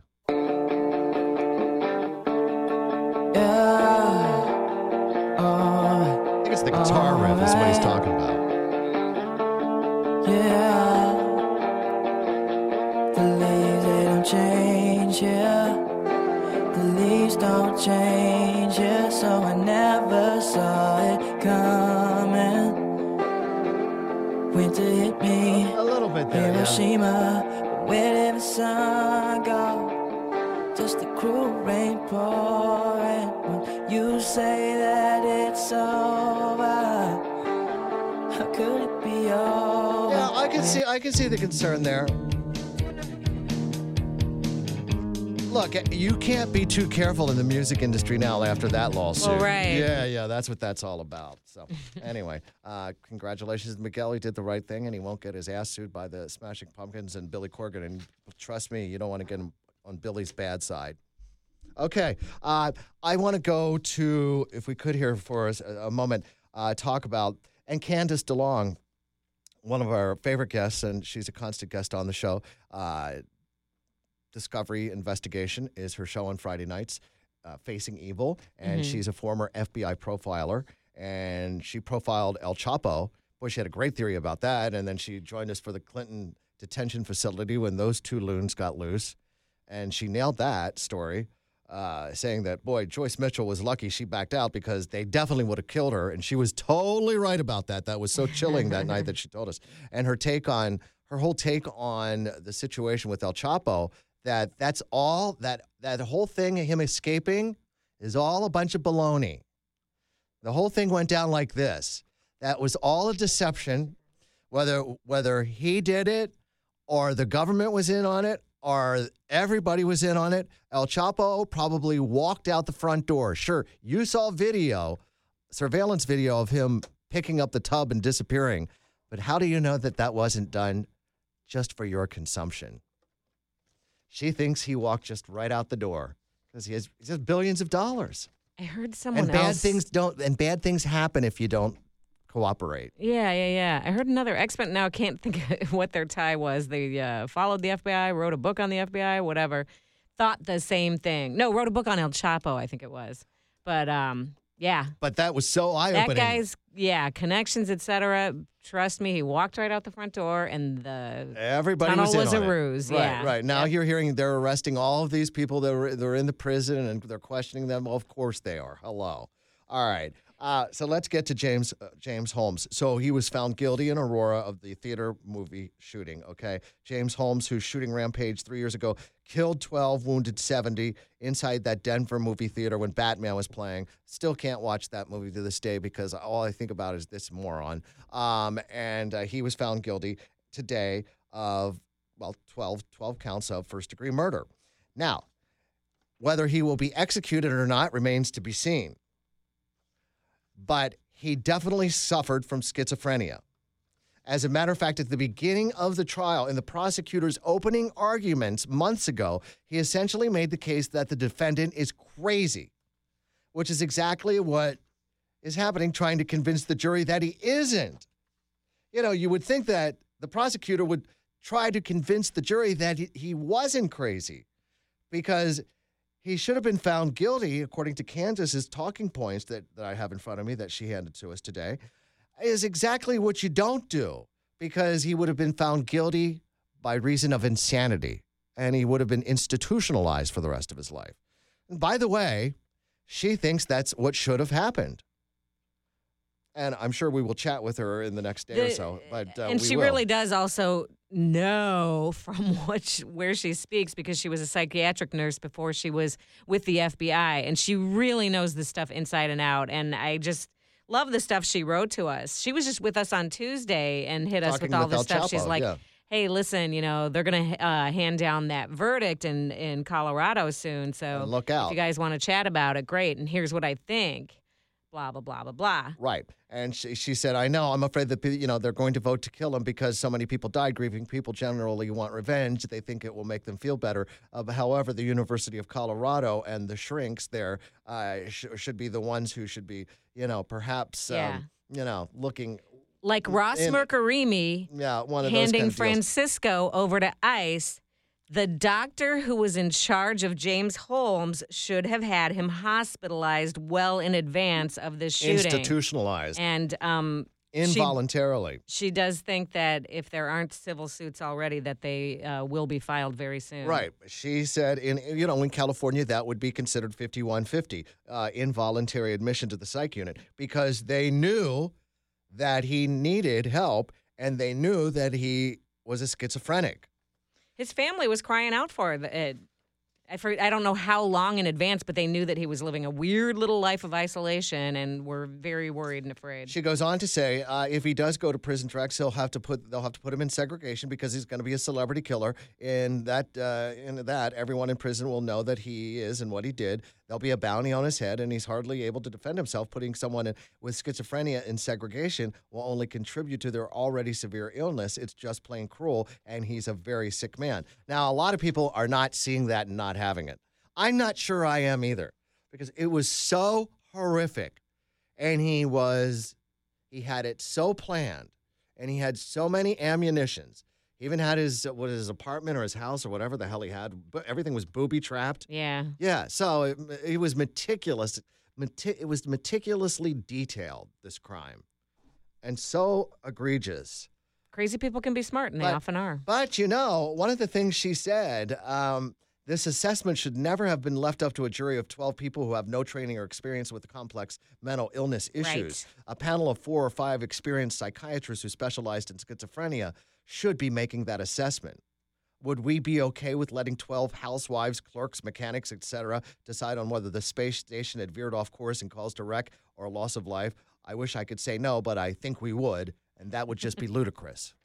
S17: Yeah.
S14: I think it's the guitar riff is what he's talking about.
S17: Yeah, the leaves, they don't change, yeah. The leaves don't change, yeah. So I never saw it coming. winter hit me.
S14: A little bit there, yeah.
S17: Hiroshima, where did the sun go? Just the cruel rain pouring. When you say that it's over, how could it be over?
S14: Yeah, I can see I can see the concern there. Look, you can't be too careful in the music industry now after that lawsuit.
S15: Well, right.
S14: Yeah, yeah, that's what that's all about. So, anyway, uh, congratulations to Miguel. He did the right thing, and he won't get his ass sued by the Smashing Pumpkins and Billy Corgan. And trust me, you don't want to get him on Billy's bad side. Okay, uh, I want to go to, if we could here for us a, a moment, uh, talk about, and Candace DeLong, one of our favorite guests, and she's a constant guest on the show. Uh, Discovery Investigation is her show on Friday nights, uh, Facing Evil, and
S15: Mhm.
S14: she's a former F B I profiler, and she profiled El Chapo. Boy, she had a great theory about that, and then she joined us for the Clinton detention facility when those two loons got loose, and she nailed that story, uh, saying that, boy, Joyce Mitchell was lucky she backed out because they definitely would have killed her, and she was totally right about that. That was so chilling that night that she told us. And her take on, her whole take on the situation with El Chapo, that that's all, that that whole thing, him escaping, is all a bunch of baloney. The whole thing went down like this. That was all a deception, whether whether he did it or the government was in on it or everybody was in on it. El Chapo probably walked out the front door. Sure, you saw video, surveillance video of him picking up the tub and disappearing, but how do you know that that wasn't done just for your consumption? She thinks he walked just right out the door because he has, he has billions of dollars.
S15: I heard someone
S14: and bad
S15: else.
S14: things don't and bad things happen if you don't cooperate.
S15: Yeah, yeah, yeah. I heard another expert. Now I can't think of what their tie was. They uh, followed the F B I, wrote a book on the F B I, whatever. Thought the same thing. No, wrote a book on El Chapo, I think it was. But um, yeah.
S14: But that was so eye-opening.
S15: That guy's, yeah, connections, et cetera. Trust me, he walked right out the front door, and the
S14: Everybody
S15: tunnel
S14: was, in
S15: was
S14: on
S15: a
S14: it.
S15: ruse.
S14: Right,
S15: Yeah.
S14: right. Now you're hearing they're arresting all of these people that were, that are in the prison and they're questioning them. Well, of course they are. Hello. All right. Uh, so let's get to James uh, James Holmes. So he was found guilty in Aurora of the theater movie shooting, okay? James Holmes, whose shooting rampage three years ago killed twelve, wounded seventy inside that Denver movie theater when Batman was playing. Still can't watch that movie to this day because all I think about is this moron. Um, and uh, he was found guilty today of, well, twelve, twelve counts of first-degree murder. Now, whether he will be executed or not remains to be seen. But he definitely suffered from schizophrenia. As a matter of fact, at the beginning of the trial, in the prosecutor's opening arguments months ago, he essentially made the case that the defendant is crazy, which is exactly what is happening, trying to convince the jury that he isn't. You know, you would think that the prosecutor would try to convince the jury that he, he wasn't crazy because he should have been found guilty, according to Candace's talking points that, that I have in front of me that she handed to us today, is exactly what you don't do, because he would have been found guilty by reason of insanity, and he would have been institutionalized for the rest of his life. And by the way, she thinks that's what should have happened. And I'm sure we will chat with her in the next day
S15: The-
S14: or so. But uh,
S15: and
S14: we
S15: she
S14: will.
S15: really does also know from what she, where she speaks, because she was a psychiatric nurse before she was with the F B I, and she really knows this stuff inside and out. And I just love the stuff she wrote to us. She was just with us on Tuesday and hit us
S14: Talking
S15: with all
S14: with
S15: this
S14: El
S15: stuff. She's
S14: Chapo,
S15: like,
S14: yeah.
S15: hey, listen, you know, they're going to uh, hand down that verdict in, in Colorado soon. So
S14: And look out.
S15: if you guys want to chat about it, great. And here's what I think. Blah, blah, blah, blah, blah.
S14: Right. And she, she said, I know, I'm afraid that, you know, they're going to vote to kill him because so many people died. Grieving people generally want revenge. They think it will make them feel better. Uh, but however, the University of Colorado and the shrinks there uh, sh- should be the ones who should be, you know, perhaps,
S15: Yeah.
S14: um, you know, looking.
S15: Like Ross
S14: in-
S15: Mercarimi
S14: Yeah, one of those
S15: handing
S14: kind of deals.
S15: Francisco over to ICE. The doctor who was in charge of James Holmes should have had him hospitalized well in advance of this shooting.
S14: Institutionalized.
S15: And um,
S14: Involuntarily.
S15: She, she does think that if there aren't civil suits already, that they uh, will be filed very soon.
S14: Right. She said, in you know, in California, that would be considered fifty-one fifty, uh, involuntary admission to the psych unit, because they knew that he needed help and they knew that he was a schizophrenic.
S15: His family was crying out for it. I, for, I don't know how long in advance, but they knew that he was living a weird little life of isolation and were very worried and afraid.
S14: She goes on to say, uh, if he does go to prison, Drex, he'll have to put they'll have to put him in segregation because he's going to be a celebrity killer. In that, uh, in that, everyone in prison will know that he is and what he did. There'll be a bounty on his head, and he's hardly able to defend himself. Putting someone in, with schizophrenia in segregation will only contribute to their already severe illness. It's just plain cruel, and he's a very sick man. Now, a lot of people are not seeing that and not having it. I'm not sure I am either, because it was so horrific, and he was, he had it so planned, and he had so many ammunitions. He even had his, what, his apartment or his house or whatever the hell he had. But everything was booby-trapped.
S15: Yeah.
S14: Yeah, so it, it was meticulous. Meti- it was meticulously detailed, this crime, and so egregious.
S15: Crazy people can be smart, and they
S14: But-
S15: often are.
S14: But, you know, one of the things she said, um, this assessment should never have been left up to a jury of twelve people who have no training or experience with complex mental illness issues.
S15: Right.
S14: A panel of four or five experienced psychiatrists who specialized in schizophrenia should be making that assessment. Would we be okay with letting twelve housewives, clerks, mechanics, et cetera decide on whether the space station had veered off course and caused a wreck or a loss of life? I wish I could say no, but I think we would, and that would just be ludicrous.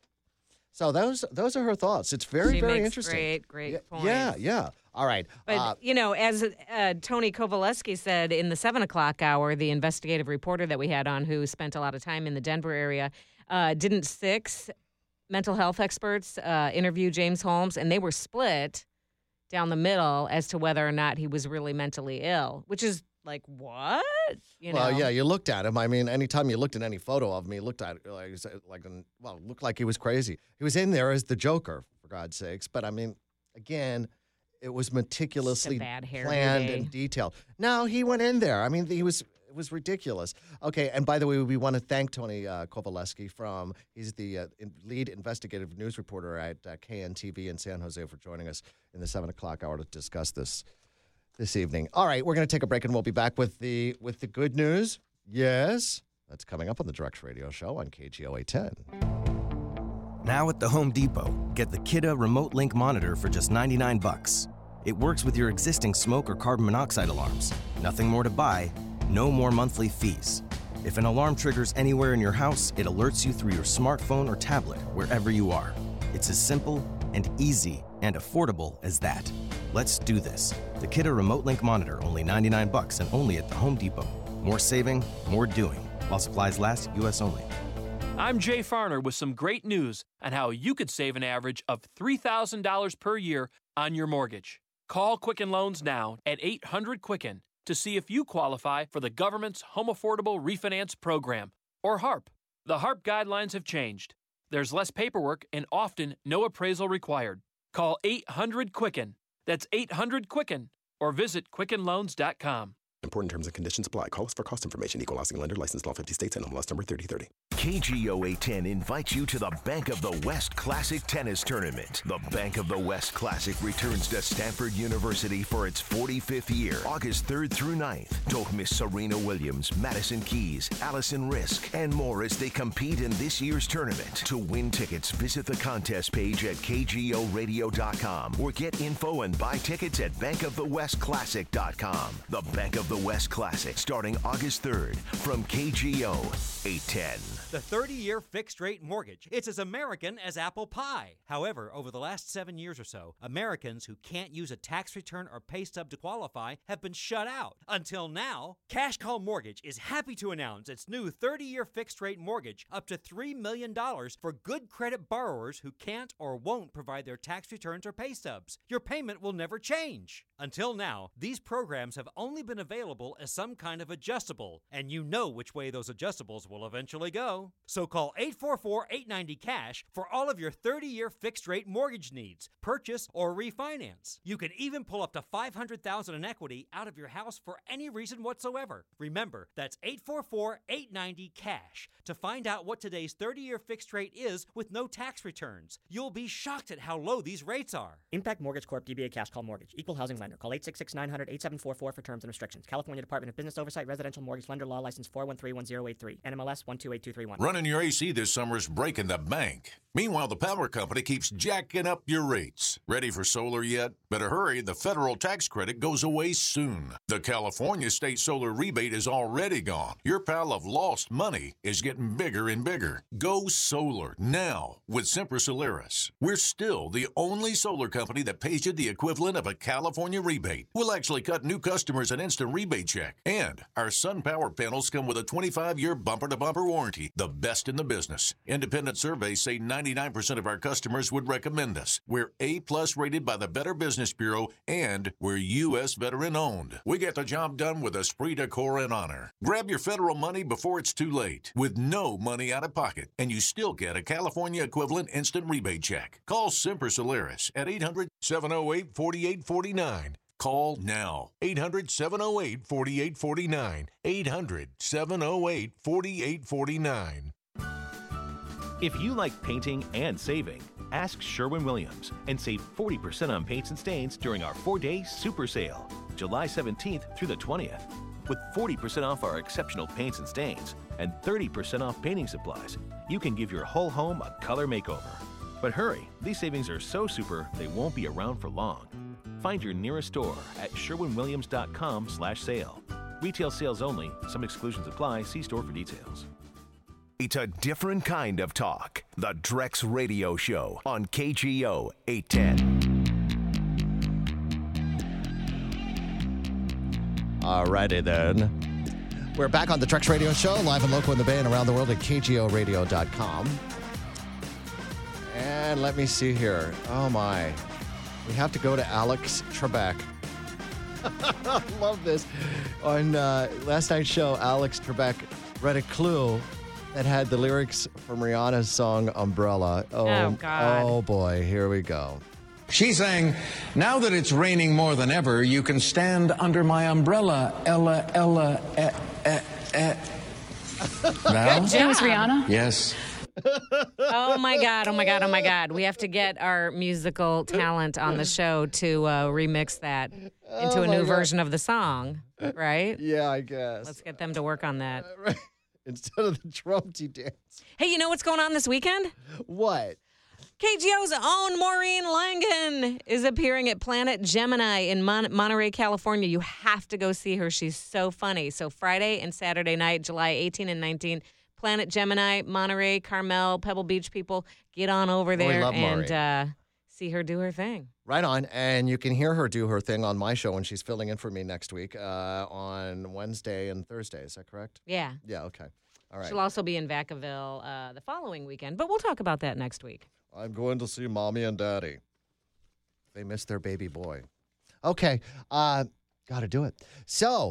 S14: So those those are her thoughts. It's very,
S15: She
S14: very
S15: makes
S14: interesting.
S15: Great, great
S14: yeah,
S15: points.
S14: Yeah, yeah. All right.
S15: But,
S14: uh,
S15: you know, as uh, Tony Kowaleski said in the seven o'clock hour, the investigative reporter that we had on who spent a lot of time in the Denver area, uh, didn't six mental health experts uh, interview James Holmes, and they were split down the middle as to whether or not he was really mentally ill, which is like, what? You know?
S14: Well, yeah, you looked at him. I mean, anytime you looked at any photo of him, you looked at it like, like an, well, it looked like he was crazy. He was in there as the Joker, for God's sakes. But, I mean, again, it was meticulously
S15: bad hair
S14: planned
S15: day.
S14: and detailed. No, he went in there. I mean, he was it was ridiculous. Okay, and by the way, we want to thank Tony uh, Kowaleski from, he's the uh, in, lead investigative news reporter at uh, K N T V in San Jose for joining us in the seven o'clock hour to discuss this this evening. All right, we're going to take a break, and we'll be back with the with the good news. Yes, that's coming up on the Drex Radio Show on K G O eight ten.
S16: Now at the Home Depot, get the Kidde Remote Link Monitor for just ninety-nine bucks. It works with your existing smoke or carbon monoxide alarms. Nothing more to buy, no more monthly fees. If an alarm triggers anywhere in your house, it alerts you through your smartphone or tablet, wherever you are. It's as simple and easy and affordable as that. Let's do this. The Kidde Remote Link Monitor, only ninety-nine bucks and only at the Home Depot. More saving, more doing. While supplies last, U S only.
S18: I'm Jay Farner with some great news on how you could save an average of three thousand dollars per year on your mortgage. Call Quicken Loans now at eight hundred Quicken to see if you qualify for the government's Home Affordable Refinance Program, or HARP. The HARP guidelines have changed. There's less paperwork and often no appraisal required. Call eight hundred Quicken. That's eight hundred Quicken, or visit quicken loans dot com.
S19: Important terms and conditions apply. Call us for cost information. Equal housing lender. Licensed in all fifty states and M L S number thirty thirty.
S13: K G O eight ten invites you to the Bank of the West Classic Tennis Tournament. The Bank of the West Classic returns to Stanford University for its forty-fifth year, August third through ninth. Don't miss Serena Williams, Madison Keys, Allison Risk, and more as they compete in this year's tournament. To win tickets, visit the contest page at K G O radio dot com or get info and buy tickets at bank of the west classic dot com. The Bank of the West Classic, starting August third from K G O eight ten.
S20: The thirty-year fixed-rate mortgage. It's as American as apple pie. However, over the last seven years or so, Americans who can't use a tax return or pay stub to qualify have been shut out. Until now, Cash Call Mortgage is happy to announce its new thirty-year fixed-rate mortgage up to three million dollars for good credit borrowers who can't or won't provide their tax returns or pay stubs. Your payment will never change. Until now, these programs have only been available as some kind of adjustable, and you know which way those adjustables will eventually go. So call eight four four, eight nine zero, CASH for all of your thirty-year fixed-rate mortgage needs, purchase or refinance. You can even pull up to five hundred thousand dollars in equity out of your house for any reason whatsoever. Remember, that's eight four four, eight nine zero, CASH to find out what today's thirty-year fixed rate is with no tax returns. You'll be shocked at how low these rates are.
S21: Impact Mortgage Corp. D B A Cash Call Mortgage. Equal housing lender. Call eight six six, nine hundred, eight seven four four for terms and restrictions. California Department of Business Oversight. Residential Mortgage Lender Law License four one three one zero eight three. N M L S one two eight two three one. everyone.
S4: Running your A C this summer is breaking the bank. Meanwhile, the power company keeps jacking up your rates. Ready for solar yet? Better hurry, the federal tax credit goes away soon. The California state solar rebate is already gone. Your pile of lost money is getting bigger and bigger. Go solar now with Sempra Solaris. We're still the only solar company that pays you the equivalent of a California rebate. We'll actually cut new customers an instant rebate check. And our Sun Power panels come with a twenty-five year bumper-to-bumper warranty, the best in the business. Independent surveys say ninety-nine percent of our customers would recommend us. We're A-plus rated by the Better Business Bureau, and we're U S veteran-owned. We get the job done with esprit de corps and honor. Grab your federal money before it's too late, with no money out of pocket, and you still get a California equivalent instant rebate check. Call Sempra Solaris at eight hundred, seven oh eight, four eight four nine. Call now. eight hundred, seven oh eight, four eight four nine. eight hundred, seven oh eight, four eight four nine.
S22: If you like painting and saving, ask Sherwin-Williams and save forty percent on paints and stains during our four-day super sale, July seventeenth through the twentieth. With forty percent off our exceptional paints and stains and thirty percent off painting supplies, you can give your whole home a color makeover. But hurry, these savings are so super they won't be around for long. Find your nearest store at sherwin williams dot com slash sale. Retail sales only. Some exclusions apply. See store for details.
S13: It's a different kind of talk. The Drex Radio Show on K G O eight ten.
S14: Alrighty then. We're back on the Drex Radio Show, live and local in the Bay and around the world at K G O radio dot com. And let me see here. Oh my. We have to go to Alex Trebek. I love this. On uh, last night's show, Alex Trebek read a clue that had the lyrics from Rihanna's song Umbrella. Oh,
S15: Oh, God.
S14: Oh, boy. Here we go.
S23: She's saying, now that it's raining more than ever, you can stand under my umbrella, Ella, Ella, eh, eh, eh. Val?
S15: Good job. It was Rihanna?
S23: Yes.
S15: Oh my God! Oh my God! Oh my God! We have to get our musical talent on the show to uh, remix that into
S14: Oh,
S15: a
S14: my
S15: new
S14: God.
S15: version of the song, right?
S14: Yeah, I guess.
S15: Let's get them to work on that.
S14: Instead of the Trumpty dance.
S15: Hey, you know what's going on this weekend?
S14: What?
S15: K G O's own Maureen Langan is appearing at Planet Gemini in Mon- Monterey, California. You have to go see her. She's so funny. So Friday and Saturday night, July eighteenth and nineteenth, Planet Gemini, Monterey, Carmel, Pebble Beach people, get on over
S14: we
S15: there
S14: love
S15: and
S14: Maureen.
S15: uh, see her do her thing.
S14: Right on. And you can hear her do her thing on my show when she's filling in for me next week uh, on Wednesday and Thursday. Is that correct?
S15: Yeah.
S14: Yeah, okay. All right.
S15: She'll also be in Vacaville uh, the following weekend, but we'll talk about that next week.
S14: I'm going to see Mommy and Daddy. They miss their baby boy. Okay. Uh, got to do it. So,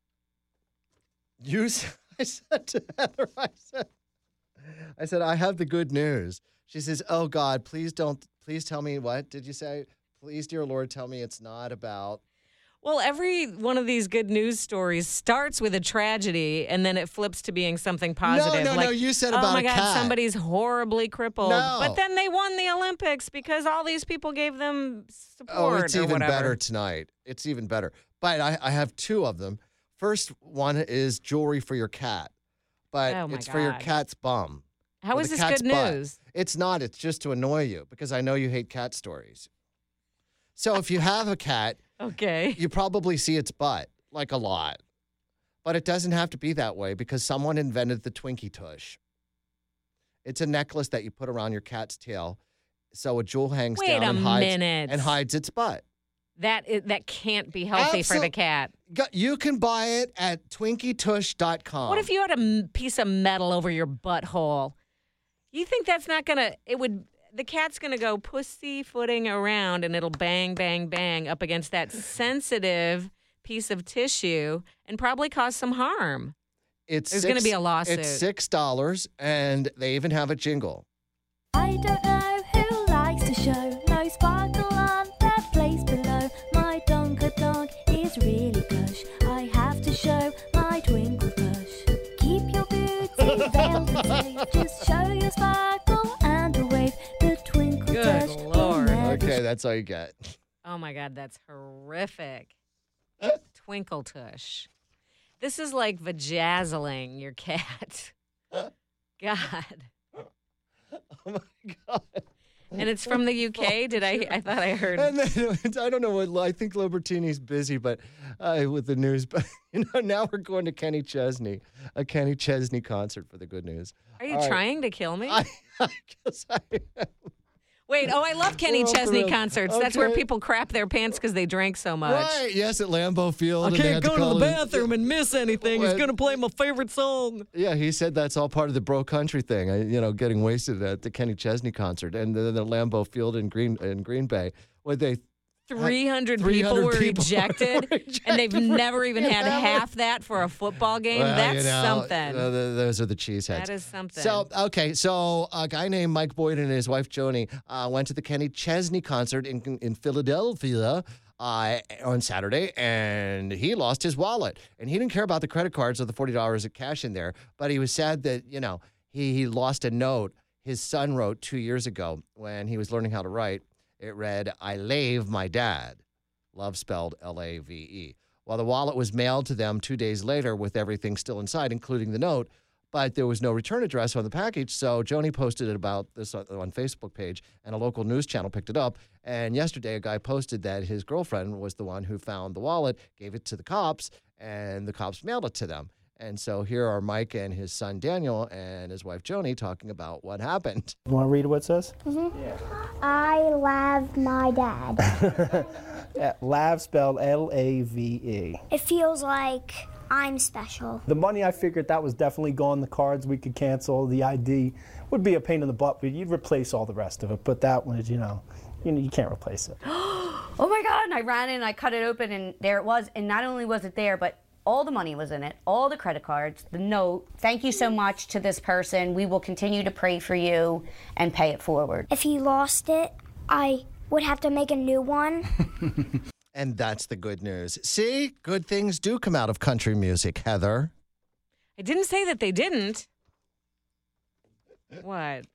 S14: you, s- I said to Heather, I said, I said, I have the good news. She says, oh, God, please don't, please tell me, what did you say? Please, dear Lord, tell me it's not about.
S15: Well, every one of these good news stories starts with a tragedy, and then it flips to being something positive.
S14: no,
S15: like,
S14: no, you said
S15: oh
S14: about
S15: my
S14: a
S15: God,
S14: cat."
S15: somebody's horribly crippled.
S14: No.
S15: But then they won the Olympics because all these people gave them support
S14: Oh, it's
S15: or
S14: even
S15: whatever.
S14: better tonight. It's even better. But I, I have two of them. First one is jewelry for your cat, but
S15: Oh, my
S14: it's for your
S15: God.
S14: cat's bum.
S15: How
S14: Or
S15: is
S14: the
S15: this
S14: cat's
S15: good
S14: butt.
S15: news?
S14: It's not. It's just to annoy you because I know you hate cat stories. So if you have a cat,
S15: okay,
S14: you probably see its butt like a lot. But it doesn't have to be that way because someone invented the Twinkie Tush. It's a necklace that you put around your cat's tail so a jewel hangs
S15: Wait
S14: down
S15: a
S14: and hides,
S15: minute.
S14: and hides its butt.
S15: That is, that can't be healthy for the
S14: Absol-
S15: cat.
S14: Go- You can buy it at twinkie tush dot com.
S15: What if you had a m- piece of metal over your butthole? You think that's not gonna? It would. The cat's gonna go pussyfooting around, and it'll bang, bang, bang up against that sensitive piece of tissue, and probably cause some harm.
S14: It's
S15: There's
S14: six-
S15: gonna be a lawsuit.
S14: It's six dollars, and they even have a jingle.
S24: I don't know who likes to show. No sparkle on that place below. My donker dog is really plush. I have to show my twinkle tush. Keep your booty veiled and safe. Just show your sparkle and a wave. The twinkle
S15: Good
S24: tush will
S15: Lord.
S24: never
S14: Okay, that's all you get.
S15: Oh my God, that's horrific. Twinkle tush. This is like vajazzling your cat. God.
S14: Oh, my God.
S15: And it's from the U K? Did I? I thought I heard.
S14: And then, I don't know what, I think Libertini's busy but uh, with the news. But, you know, now we're going to Kenny Chesney, a Kenny Chesney concert for the good news.
S15: Are you
S14: All right.
S15: trying to kill me?
S14: I, I guess I am.
S15: Wait, oh, I love Kenny
S14: We're off the
S15: Chesney
S14: rails.
S15: concerts. That's where
S14: Okay.
S15: people crap their pants because they drank so much.
S14: Right, yes, at Lambeau Field.
S15: I
S14: and they
S15: can't
S14: had
S15: go to
S14: call
S15: the
S14: it-
S15: bathroom and miss anything. He's
S14: Well,
S15: going to play my favorite song.
S14: Yeah, he said that's all part of the bro country thing. uh, You know, getting wasted at the Kenny Chesney concert and then the Lambeau Field in Green in Green Bay, where they
S15: three hundred,
S14: three
S15: people,
S14: hundred
S15: were,
S14: people
S15: ejected,
S14: were
S15: and they've
S14: ejected
S15: never even
S14: from-
S15: had
S14: Yeah,
S15: half that for a football game.
S14: Well,
S15: That's
S14: you know,
S15: something.
S14: uh, th- those are the cheeseheads.
S15: That is something.
S14: So, okay, so a guy named Mike Boyd and his wife Joni uh, went to the Kenny Chesney concert in in Philadelphia uh, on Saturday, and he lost his wallet. And he didn't care about the credit cards or the forty dollars of cash in there, but he was sad that, you know, he, he lost a note his son wrote two years ago when he was learning how to write. It read, "I lave my dad." Love spelled L A V E. Well, the wallet was mailed to them two days later with everything still inside, including the note, but there was no return address on the package. So Joni posted it about this on, on Facebook page, and a local news channel picked it up. And yesterday, a guy posted that his girlfriend was the one who found the wallet, gave it to the cops, and the cops mailed it to them. And so here are Mike and his son Daniel and his wife Joni talking about what happened.
S2: You want to read what it says?
S24: Mm-hmm. Yeah. I love my dad.
S2: Lav spelled L A V E.
S24: It feels like I'm special.
S2: The money, I figured that was definitely gone. The cards we could cancel. The I D would be a pain in the butt, but you'd replace all the rest of it. But that one is, you know, you know, you can't replace it.
S3: Oh my God, and I ran in, I cut it open, and there it was. And not only was it there, but all the money was in it, all the credit cards, the note. Thank you so much to this person. We will continue to pray for you and pay it forward.
S24: If he lost it, I would have to make a new one.
S14: And that's the good news. See, good things do come out of country music, Heather.
S15: I didn't say that they didn't. What?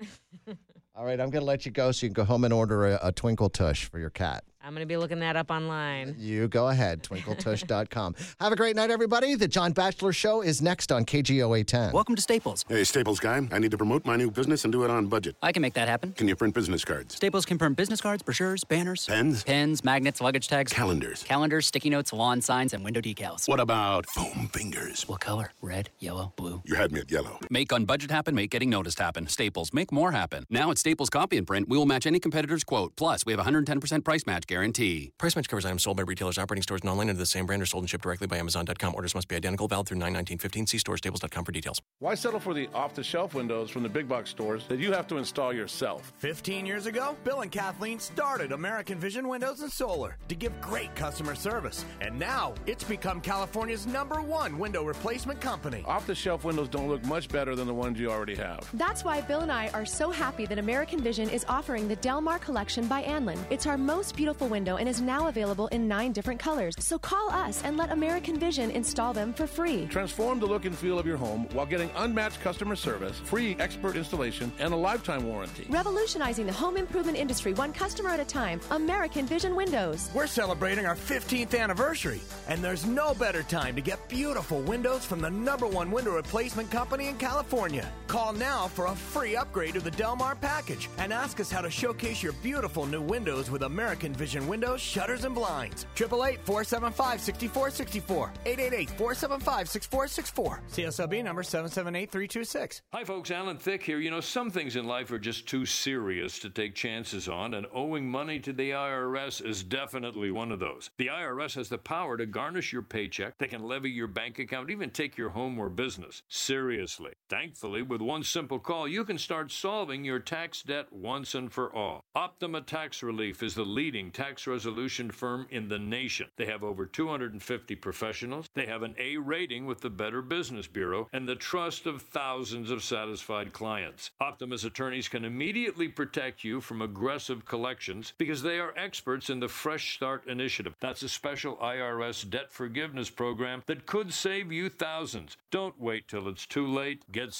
S14: All right, I'm going to let you go so you can go home and order a, a Twinkle Tush for your cat.
S15: I'm going to be looking that up online.
S14: You go ahead, twinkle tush dot com. Have a great night, everybody. The John Batchelor Show is next on K G O A ten.
S5: Welcome to Staples.
S19: Hey, Staples guy. I need to promote my new business and do it on budget.
S5: I can make that happen.
S19: Can you print business cards?
S5: Staples can print business cards, brochures, banners.
S19: Pens?
S5: Pens, magnets, luggage tags.
S19: Calendars.
S5: Calendars, sticky notes, lawn signs, and window decals.
S19: What about foam fingers?
S5: What color? Red, yellow, blue.
S19: You had me at yellow.
S6: Make on budget happen, make getting noticed happen. Staples, make more happen. Now at Staples Copy and Print, we will match any competitor's quote. Plus, we have a one hundred ten percent price match guarantee.
S25: Price match covers items sold by retailers operating stores and online under the same brand or sold and shipped directly by Amazon dot com. Orders must be identical, valid through nine nineteen fifteen. See store staples dot com for details.
S26: Why settle for the off-the-shelf windows from the big box stores that you have to install yourself?
S27: fifteen years ago, Bill and Kathleen started American Vision Windows and Solar to give great customer service. And now, it's become California's number one window replacement company.
S26: Off-the-shelf windows don't look much better than the ones you already have.
S28: That's why Bill and I are so happy that American Vision is offering the Delmar Collection by Anlin. It's our most beautiful window and is now available in nine different colors. So call us and let American Vision install them for free.
S26: Transform the look and feel of your home while getting unmatched customer service, free expert installation, and a lifetime warranty.
S28: Revolutionizing the home improvement industry one customer at a time. American Vision Windows.
S27: We're celebrating our fifteenth anniversary, and there's no better time to get beautiful windows from the number one window replacement company in California. Call now for a free upgrade to the Delmar package and ask us how to showcase your beautiful new windows with American Vision windows, shutters, and blinds. eight eight eight, four seven five, six four six four. eight eight eight, four seven five, six four six four. C S L B number seven seven eight three two six.
S29: Hi, folks. Alan Thicke here. You know, some things in life are just too serious to take chances on, and owing money to the I R S is definitely one of those. The I R S has the power to garnish your paycheck. They can levy your bank account, even take your home or business. Seriously. Thankfully, with one simple call, you can start solving your tax debt once and for all. Optima Tax Relief is the leading tax resolution firm in the nation. They have over two hundred fifty professionals. They have an A rating with the Better Business Bureau and the trust of thousands of satisfied clients. Optima's attorneys can immediately protect you from aggressive collections because they are experts in the Fresh Start Initiative. That's a special I R S debt forgiveness program that could save you thousands. Don't wait till it's too late. Get serious.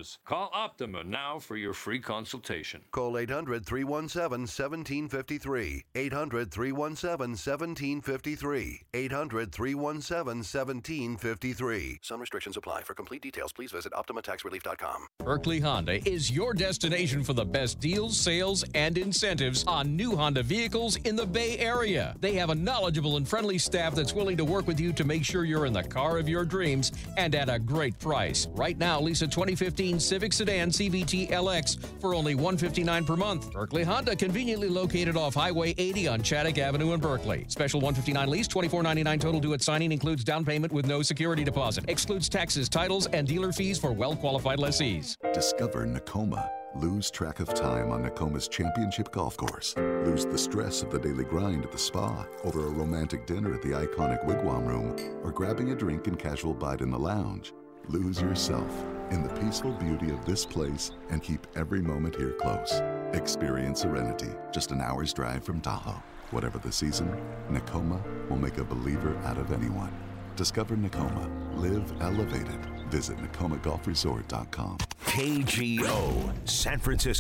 S29: Optima's. Call Optima now for your free consultation.
S1: Call eight hundred, three one seven, one seven five three. eight hundred, three one seven, one seven five three. eight hundred, three one seven, one seven five three.
S13: Some restrictions apply. For complete details, please visit Optima Tax Relief dot com.
S7: Berkeley Honda is your destination for the best deals, sales, and incentives on new Honda vehicles in the Bay Area. They have a knowledgeable and friendly staff that's willing to work with you to make sure you're in the car of your dreams and at a great price. Right now, lease a twenty fifteen Civic Sedan C V T L X for only one hundred fifty-nine dollars per month. Berkeley Honda, conveniently located off Highway eighty on Shattuck Avenue in Berkeley. Special one hundred fifty-nine lease, twenty-four ninety-nine total due at signing, includes down payment with no security deposit. Excludes taxes, titles, and dealer fees for well-qualified lessees.
S8: Discover Nakoma. Lose track of time on Nakoma's championship golf course. Lose the stress of the daily grind at the spa, over a romantic dinner at the iconic Wigwam Room, or grabbing a drink and casual bite in the lounge. Lose yourself in the peaceful beauty of this place and keep every moment here close. Experience serenity, just an hour's drive from Tahoe. Whatever the season, Nakoma will make a believer out of anyone. Discover Nakoma. Live elevated. Visit Nakoma Golf Resort dot com.
S13: K G O, San Francisco.